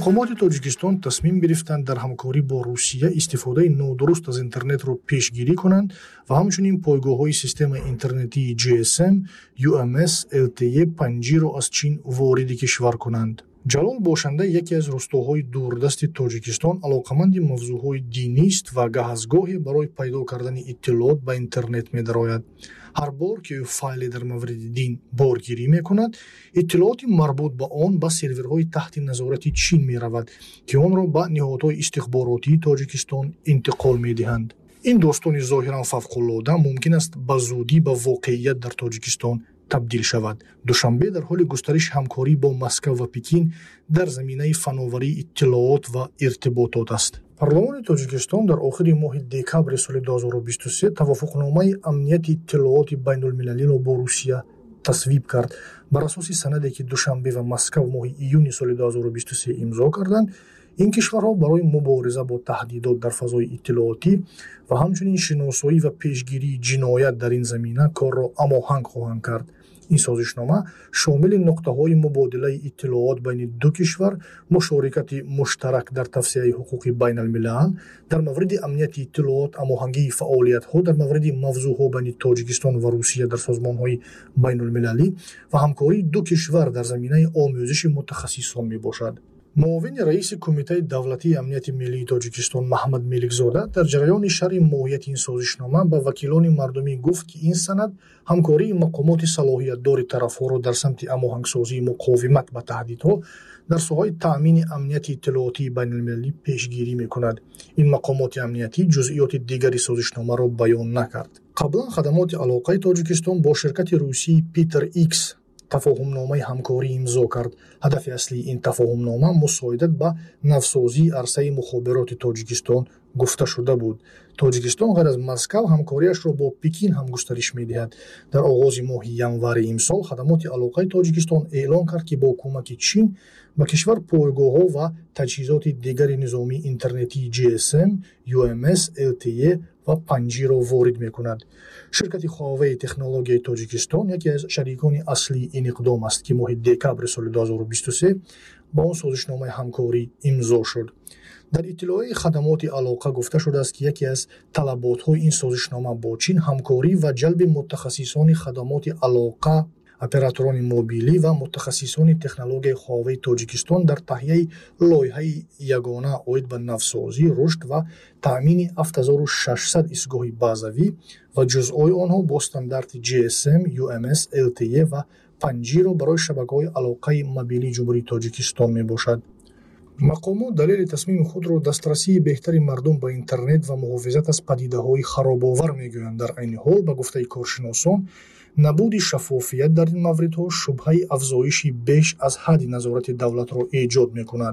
мақомоти тоҷикистон тасмим гирифтанд дар ҳамкорӣ бо русия истифодаи нодуруст аз интернетро пешгирӣ конанд ва ҳамчунин пойгоҳҳои системаи интернетии джи эс эм, ю эм эс, эл ти и панҷиро аз чин вориди кишвар кунанд. ҷалол бошанда яке аз рӯстоҳои дурдасти тоҷикистон алоқаманди мавзӯъҳои динист ва гаҳазгоҳе барои пайдо кардани иттилоот ба интернет медарояд. ҳар бор ки ӯ файле дар мавриди дин боргирӣ мекунад, иттилооти марбут ба он ба серверҳои таҳти назорати чин меравад, ки онро ба ниҳодҳои истихборотии тоҷикистон интиқол медиҳанд. ин достони зоҳиран фавқуллода мумкин аст ба зудӣ ба воқеият дар тоҷикистон табдил шавад. душанбе дар ҳоли густариши ҳамкорӣ бо Москва ва Пекин дар заминаи фановарии иттилоот ва иртиботот аст. Парлумони Тоҷикистон дар охири моҳи декабри соли ду ҳазору бисту се тавофуқномаи амнияти иттилооти байнулмилалиро бо Русия тасвиб кард. Бар асоси санаде ки Душанбе ва Москва в моҳи июни соли ду ҳазору бисту се имзо карданд, ин кишварҳо барои мубориза бо таҳдидот дар фазои иттилоотӣ ва ҳамчунин шиносоӣ ва пешгирии ҷиноят дар ин замина корро амоҳанг хоҳанд кард. ин созишнома шомили нуқтаҳои мубодилаи иттилоот байни ду кишвар, мушорикати муштарак дар тавсеаи ҳуқуқи байналмилал, дар мавриди амнияти иттилоот амоҳангии фаъолиятҳо дар мавриди мавзӯъҳо байни Тоҷикистон ва Русия дар созмонҳои байнулмилалӣ ва ҳамкории ду кишвар дар заминаи омӯзиши мутахассисон мебошад. муовини раиси Кумитаи давлатии амнияти миллии Тоҷикистон Маҳмад Меликзода дар ҷараёни шарҳи моҳияти ин созишнома ба вакилони мардумӣ гуфт, ки ин санад ҳамкории мақомоти салоҳиятдори тарафҳоро дар самти амоҳангсозии муқовимат ба таҳдидҳо дар соҳаи таъмини амнияти иттилоотии байналмилалӣ пешгирӣ мекунад. ин мақомоти амниятӣ ҷузъиёти дигари созишномаро баён накард. қаблан хадамоти алоқаи Тоҷикистон бо ширкати русии Питер Икс тафоҳумномаи ҳамкорӣ имзо кард. ҳадафи аслии ин тафоҳумнома мусоидат ба навсозии арсаи мухобироти Тоҷикистон гуфта шуда буд. Тоҷикистон ғайр аз Москав ҳамкориашро бо Пекин ҳам густариш медиҳад. дар оғози моҳи январи имсол хадамоти алоқаи Тоҷикистон эълон кард, ки бо кӯмаки Чин ба кишвар пойгоҳҳо ва таҷҳизоти дигари низомии интернетии джи эс эм, ю эм эс, эл ти и ва панҷиро ворид мекунад. ширкати Huawei технологияи Тоҷикистон яке аз шарикони аслии ин иқдом аст, ки моҳи декабри соли ду ҳазору бисту се ба он созишномаи ҳамкорӣ имзо шуд. дар иттилоъи хадамоти алоқа гуфта шудааст, ки яке аз талаботҳои ин созишнома бо Чин ҳамкорӣ ва ҷалби мутахассисони хадамоти алоқа, операторони мобилӣ ва мутахассисони технологияи Huawei Тоҷикистон дар таҳияи лоиҳаи ягона оид ба навсозӣ, рушд ва таъмини ҳафт ҳазору шашсад истгоҳи базавӣ ва ҷузъҳои онҳо бо стандарти джи эс эм, ю эм эс, эл ти и ва панҷиро барои шабакаҳои алоқаи мобилии Ҷумҳурии Тоҷикистон мебошад. мақомот далели тасмими худро дастрасии беҳтари мардум ба интернет ва муҳофизат аз падидаҳои харобовар мегӯянд. дар айни ҳол ба гуфтаи коршиносон, набуди шаффофият дар ин мавридҳо шубҳаи афзоиши беш аз ҳадди назорати давлатро эҷод мекунад.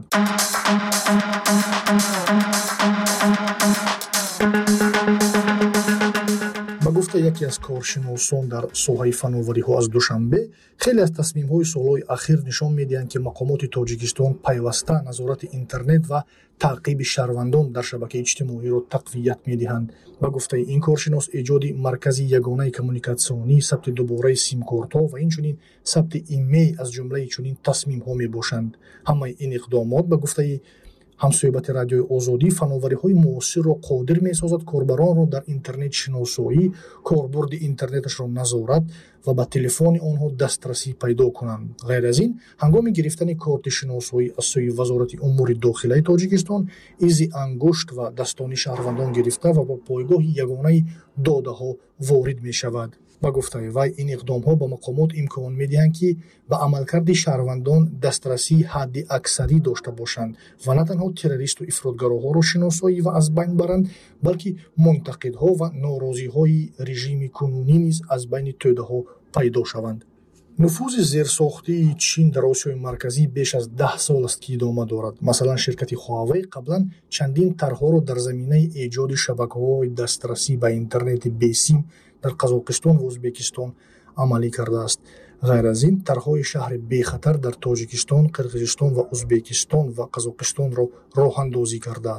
ба гуфта яке аз коршиносон дар соҳаи фановариҳо аз Душанбе, хеле аз тасмимҳои солҳои ахир нишон медиҳанд, ки мақомоти Тоҷикистон пайваста назорати интернет ва таъқиби шаҳрвандон дар шабакаи иҷтимоиро тақвият медиҳанд. ба гуфтаи ин коршинос, эҷоди маркази ягонаи коммуникатсионӣ, сабти дубораи симкортҳо ва инчунин сабти имейл аз ҷумлаи чунин тасмимҳо мебошанд. ҳамаи ин иқдомот ба гуфтаи ҳамсӯҳбати радиои Озодӣ фановариҳои муосирро қодир месозад корбаронро дар интернет шиносоӣ, корбурди интернеташро назорат ва ба телефони онҳо дастрасӣ пайдо кунанд. ғайр аз ин, ҳангоми гирифтани корти шиносоӣ аз сӯи Вазорати умури дохилаи Тоҷикистон, изи ангушт ва дастони шаҳрвандон гирифта ва ба пойгоҳи ягонаи додаҳо ворид мешавад. ба гуфтаи вай, ин иқдомҳо ба мақомот имкон медиҳанд, ки ба амалкарди шаҳрвандон дастрасии ҳадди аксарӣ дошта бошанд ва на танҳо террористу ифротгароҳоро шиносоӣ ва аз байн баранд, балки мунтақидҳо ва норозиҳои режими кунунӣ низ аз байни тӯдаҳо пайдо шаванд. нуфузи зерсохтии Чин дар Осиёи Марказӣ беш аз даҳ сол аст, ки идома дорад. Масалан, ширкати Huawei қаблан чандин тарҳҳоро дар заминаи эҷоди шабакаҳои дастрасӣ ба интернети бесим дар Қазоқистон ва Ӯзбекистон амалӣ кардааст. ғайр аз ин, тарҳҳои шаҳри бехатар дар Тоҷикистон, Қирғизистон ва Ӯзбекистон ва Қазоқистонро роҳандозӣ кардааст.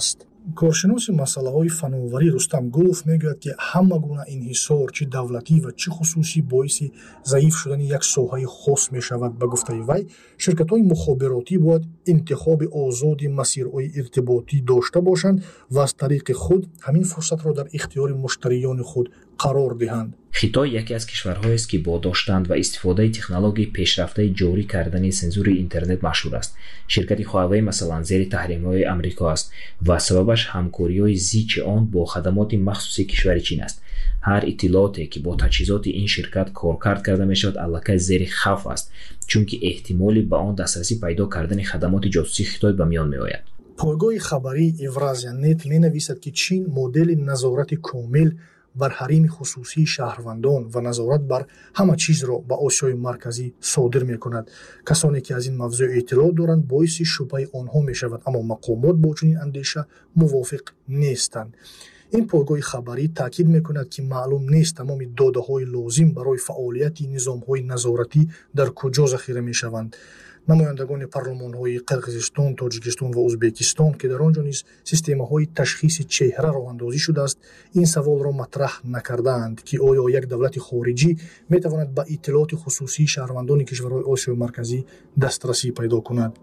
کارشناس مسائل فناوری رستم گلوف میگوید که همه گونه انحصار چه دولتی و چه خصوصی باعث ضعیف شدن یک ساحه خاص می شود. به گفته وی شرکت های مخابراتی باید انتخاب آزاد مسیرهای ارتباطی داشته باشند و از طریق خود همین فرصت را در اختیار مشتریان خود قرار دهند. خیتای یکی از کشورهایی است که با داشتند و استفاده تکنولوژی پیشرفته جاری کردن سنسور اینترنت مشهور است. شرکت هواوی مثلا زیر تحریم‌های آمریکا است و سببش همکاری‌های زیچ آن با خدمات مخصوصی کشور چین است. هر اطلاعاتی که با تجهیزات این شرکت کارکرد کرده میشود الکی زیر خوف است، چون که احتمالی به آن دسترسی پیدا کردن خدمات جاسوسی خیتای به میان میآید. پایگاه خبری اورازیا نت می‌نویسد که چین مدل نظارت کامل بر حریم خصوصی شهروندان و نظارت بر همه چیز را به آسیای مرکزی صادر می کند. کسانی که از این موضوع اطلاع دارند باعث شبهه آنها می شود، اما مقامات با چنین اندیشه موافق نیستند. این پایگاه خبری تاکید می کند که معلوم نیست تمام داده های لازم برای فعالیت نظام های نظارتی در کجا ذخیره می شوند. نمایندگان پارلمان های قرقیزستان، تاجیکستان و ازبکستان که در آنجا نیز سیستم های تشخیص چهره راه اندازی شده است، این سوال را مطرح نکردند که آیا یک دولت خارجی می تواند به اطلاعات خصوصی شهروندان کشورهای آسیای مرکزی دسترسی پیدا کند.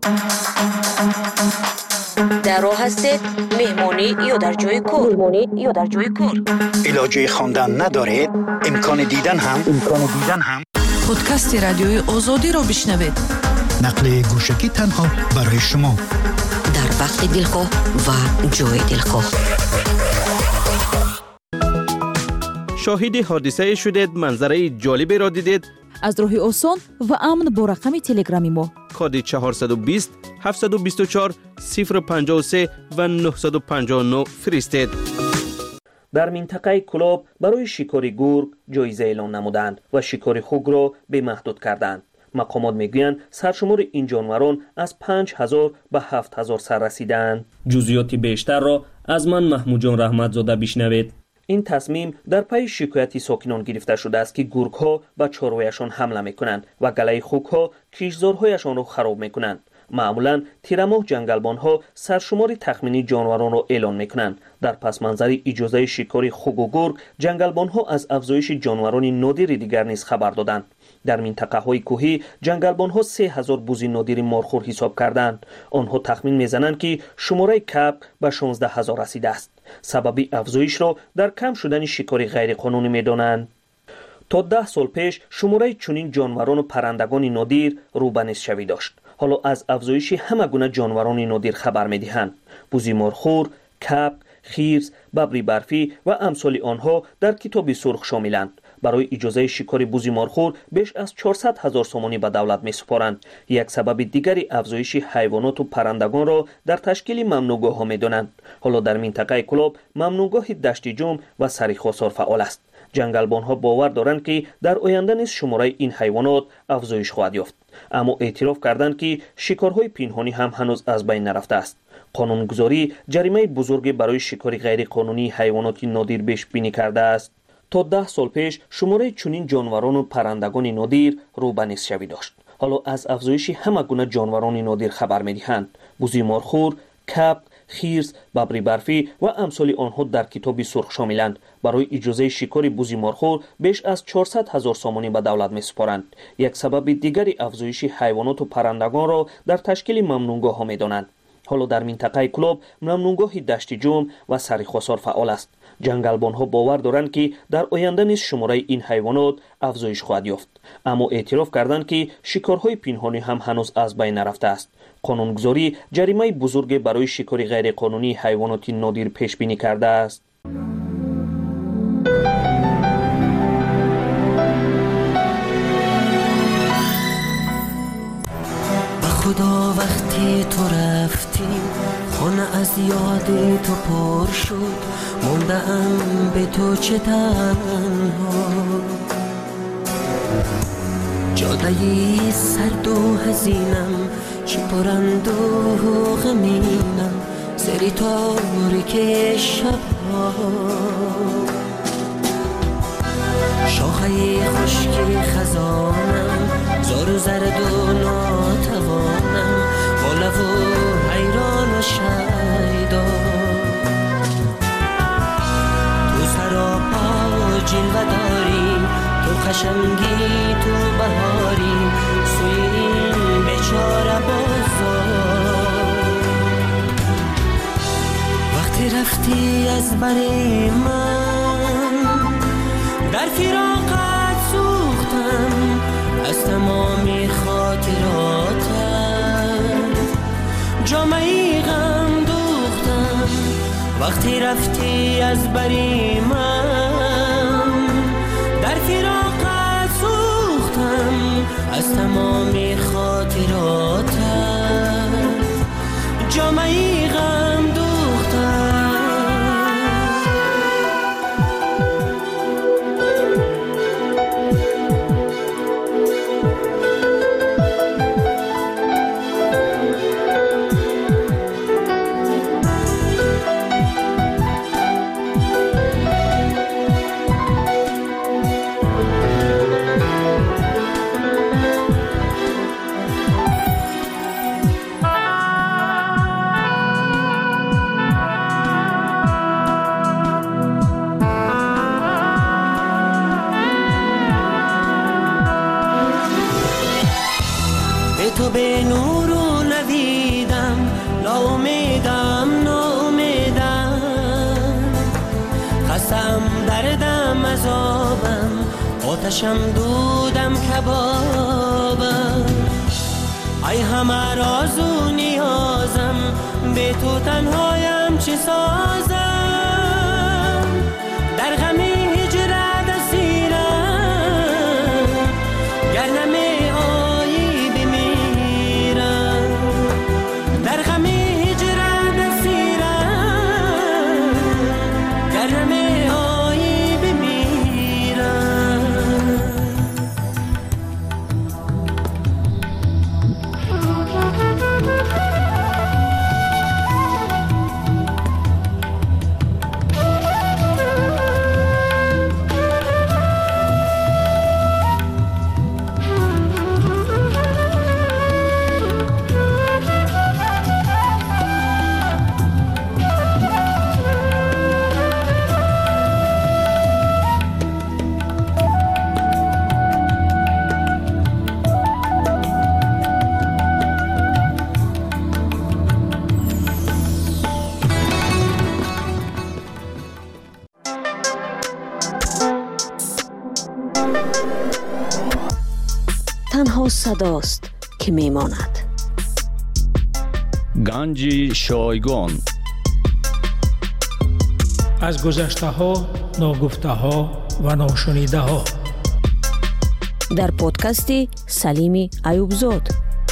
در راه هستید مهمانی یا در جای کار مهمانی یا در جای کار علاجه خواندن ندارید، امکان دیدن هم امکان دیدن هم پادکست رادیوی آزادی را بشنوید. نقل گوشکی تنها برای شما در وقت دلخواه و جای دلخواه. شاهد حادثه شدید، منظره جالبی را دیدید؟ از راه آسان و امن با رقم تلگرامی ما کد چهارصد و بیست هفتصد و بیست و چهار صفر پنجاه و سه و نهصد و پنجاه و نه فرستید. در منطقه کلاب برای شکار گرگ جایزه اعلان نمودند و شکار خوک را به محدود کردند. مقامات میگویند سرشمار این جانوران از پنج هزار به هفت هزار سر رسیدند. جزئیات بیشتر را از من محمود جان رحمتزاده بشنوید. این تصمیم در پی شکایتی ساکنان گرفته شده است که گرگ‌ها به چارویشان حمله میکنند و گله خوک‌ها کشتزارهایشان را خراب میکنند. معمولا تیرماه جنگلبان‌ها سرشمار تخمینی جانوران را اعلان میکنند. در پس منظر اجازه شکار خوک و گرگ، جنگلبان‌ها از افزایش جانوران نادر دیگر نیز خبر دادند. در منطقه های کوهی جنگلبان‌ها سه هزار بوز نادر مارخور حساب کردند. آنها تخمین میزنند که شماره کپ به شانزده هزار رسیده است. سبب افزایش را در کم شدن شکار غیر قانونی میدانند. تا ده سال پیش شماره چنین جانوران و پرندگان نادر رو به نصف‌شوی داشت. حالا از افزایش همه گونه جانوران نادر خبر میدهند. بوز مارخور، کپ، خرس، ببر برفی و امثال آنها در کتاب سرخ شاملند. برای اجازه شکار بوز مارخور بیش از چهارصد هزار سومانی به دولت میسپارند. یک سبب دیگری افزایش حیوانات و پرندگان را در تشکیل ممنوعگاه ها میدانند. حالا در منطقه کلاب ممنوعگاه دشت جم و سریخواسار فعال است. جنگلبان ها باور دارند که در آینده نیز شماره این حیوانات افزایش خواهد یافت. اما اعتراف کردند که شکارهای پنهانی هم هنوز از بین نرفته است. قانونگذاری جریمه بزرگی برای شکار غیر قانونی حیوانات نادر پیش بینی کرده است. تا ده سال پیش شماره چنین جانوران و پرندگان نادر رو به نصف‌شوی داشت. حالا از افزایش همه گونه جانوران نادر خبر می‌دهند. بوز مارخور، کپ، خرس، ببر برفی و امثال آنها در کتاب سرخ شاملند. برای اجازه شکار بوز مارخور بیش از چهارصد هزار سومانی به دولت می‌سپارند. یک سبب دیگری افزایش حیوانات و پرندگان را در تشکیل ممنوعگاه ها می‌دانند. حالا در منطقه کلاب ممنوعگاه دشت جم و سریخواسار فعال است. جنگلبان ها باور دارند که در آینده نیز شماره این حیوانات افزایش خواهد یافت. اما اعتراف کردند که شکارهای پنهانی هم هنوز از بین نرفته است. قانونگذاری جریمه بزرگ برای شکار غیر قانونی حیوانات نادر پیش بینی کرده است. خدا وقتی تو رفتی خانه از یاد تو پر شد، موندم به تو چه تنها، جادهی سرد و حزینم چه پرند و غمینم سری تاریک شبها، شاخه خشکی خزانم زار و زرد و ناتوانم، بالا و حیران و شیدا، قشنگی تو بهاری سوی این بیچاره بازار. وقتی رفتی از بری من در فراقت سوختم از تمامی خاطراتت، جامعی غم دوختم. وقتی رفتی از بری من در فراقت سوختم از تمامی خاطراتت، جامعی غم دوختم. تو به نور و نویدم، ناامیدم ناامیدم، خستم دردم عذابم، آتشم دودم کبابم. ای همه راز و نیازم، به تو تنهایم چه سازم. در غم هجرت اسیرم، گر نمی تنها صداست که میماند. گنج شایگان از گذشته ها، ناگفته ها و ناشنیده ها در پادکستی سلیم ایوبزاد.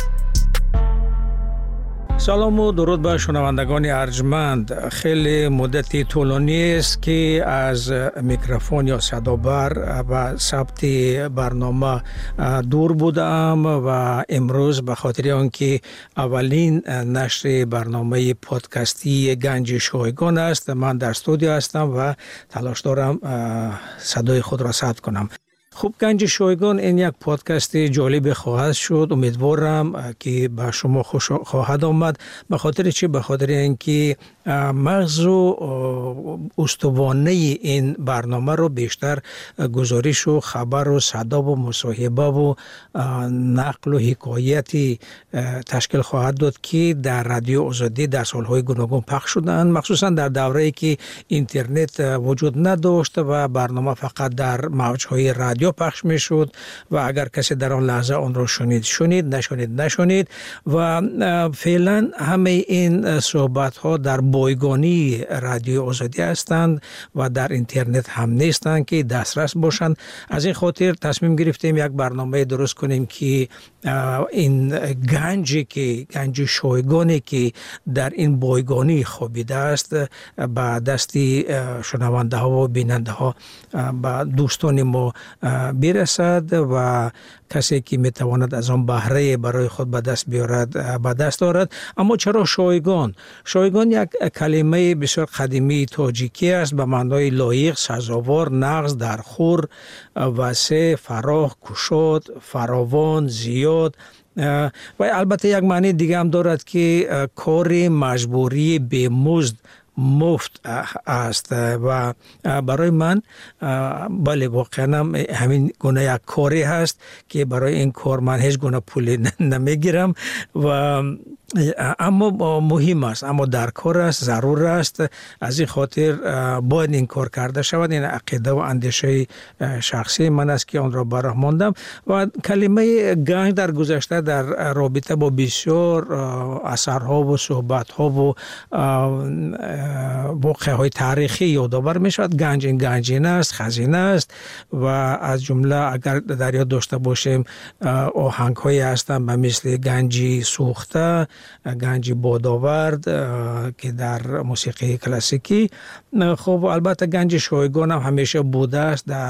سلام و درود به شنوندگان ارجمند. خیلی مدتی طولانی است که از میکروفون یا صدابر و ثبت برنامه دور بودم و امروز به خاطر آنکه اولین نشر برنامه پادکستی گنج شایگان است، من در استودیو هستم و تلاش دارم صدای خود را ثبت کنم. خوب، گنج شایگان این یک پادکست جالب خواهد شد. امیدوارم که به شما خوش خواهد آمد. به خاطر چی؟ به خاطر اینکه مغز و استوانه این برنامه رو بیشتر گزارش و خبر و صدا و مصاحبه و نقل و حکایتی تشکیل خواهد داد که در رادیو آزادی در سالهای گوناگون پخش شدند، مخصوصا در دوره‌ای که اینترنت وجود نداشت و برنامه فقط در موج‌های رادیو پخش میشد و اگر کسی در آن لحظه آن را شنید شنید، نشنید نشنید. و فعلا همه این صحبت ها در بایگانی رادیو آزادی هستند و در اینترنت هم نیستند که دسترس باشند. از این خاطر تصمیم گرفتیم یک برنامه درست کنیم که این گنجی که گنج شایگانی که در این بایگانی خوابیده است به دستی شنونده ها و بیننده ها به دوستان ما برسد و کسی که میتواند از آن بهره برای خود به دست بیارد به دست دارد. اما چرا شایگان؟ شایگان یک کلمه بسیار قدیمی تاجیکی است به معنای لایق، سزاوار، نغز، درخور، وسع، فراخ، گشاد، فراوان، زیاد. و البته یک معنی دیگه هم دارد که کار مجبوری به مزد مفت است و برای من بله واقعا همین گونه یک کاری هست که برای این کار من هیچ گونه پول نمیگیرم و اما مهم است، اما در کار است، ضرور است. از این خاطر باید این کار کرده شود. این عقیده و اندیشه شخصی من است که آن را براه ماندم و کلمه گنج در گذشته در رابطه با بسیار اثرها و صحبتها و واقعه های تاریخی یادآور می شود. گنج این گنجینه است، خزینه است و از جمله اگر در یاد داشته باشیم آهنگ هایی هستند به مثل گنجی سوخته، گنجی بادآورد که در موسیقی کلاسیکی. خب البته گنج شایگان هم همیشه بوده است در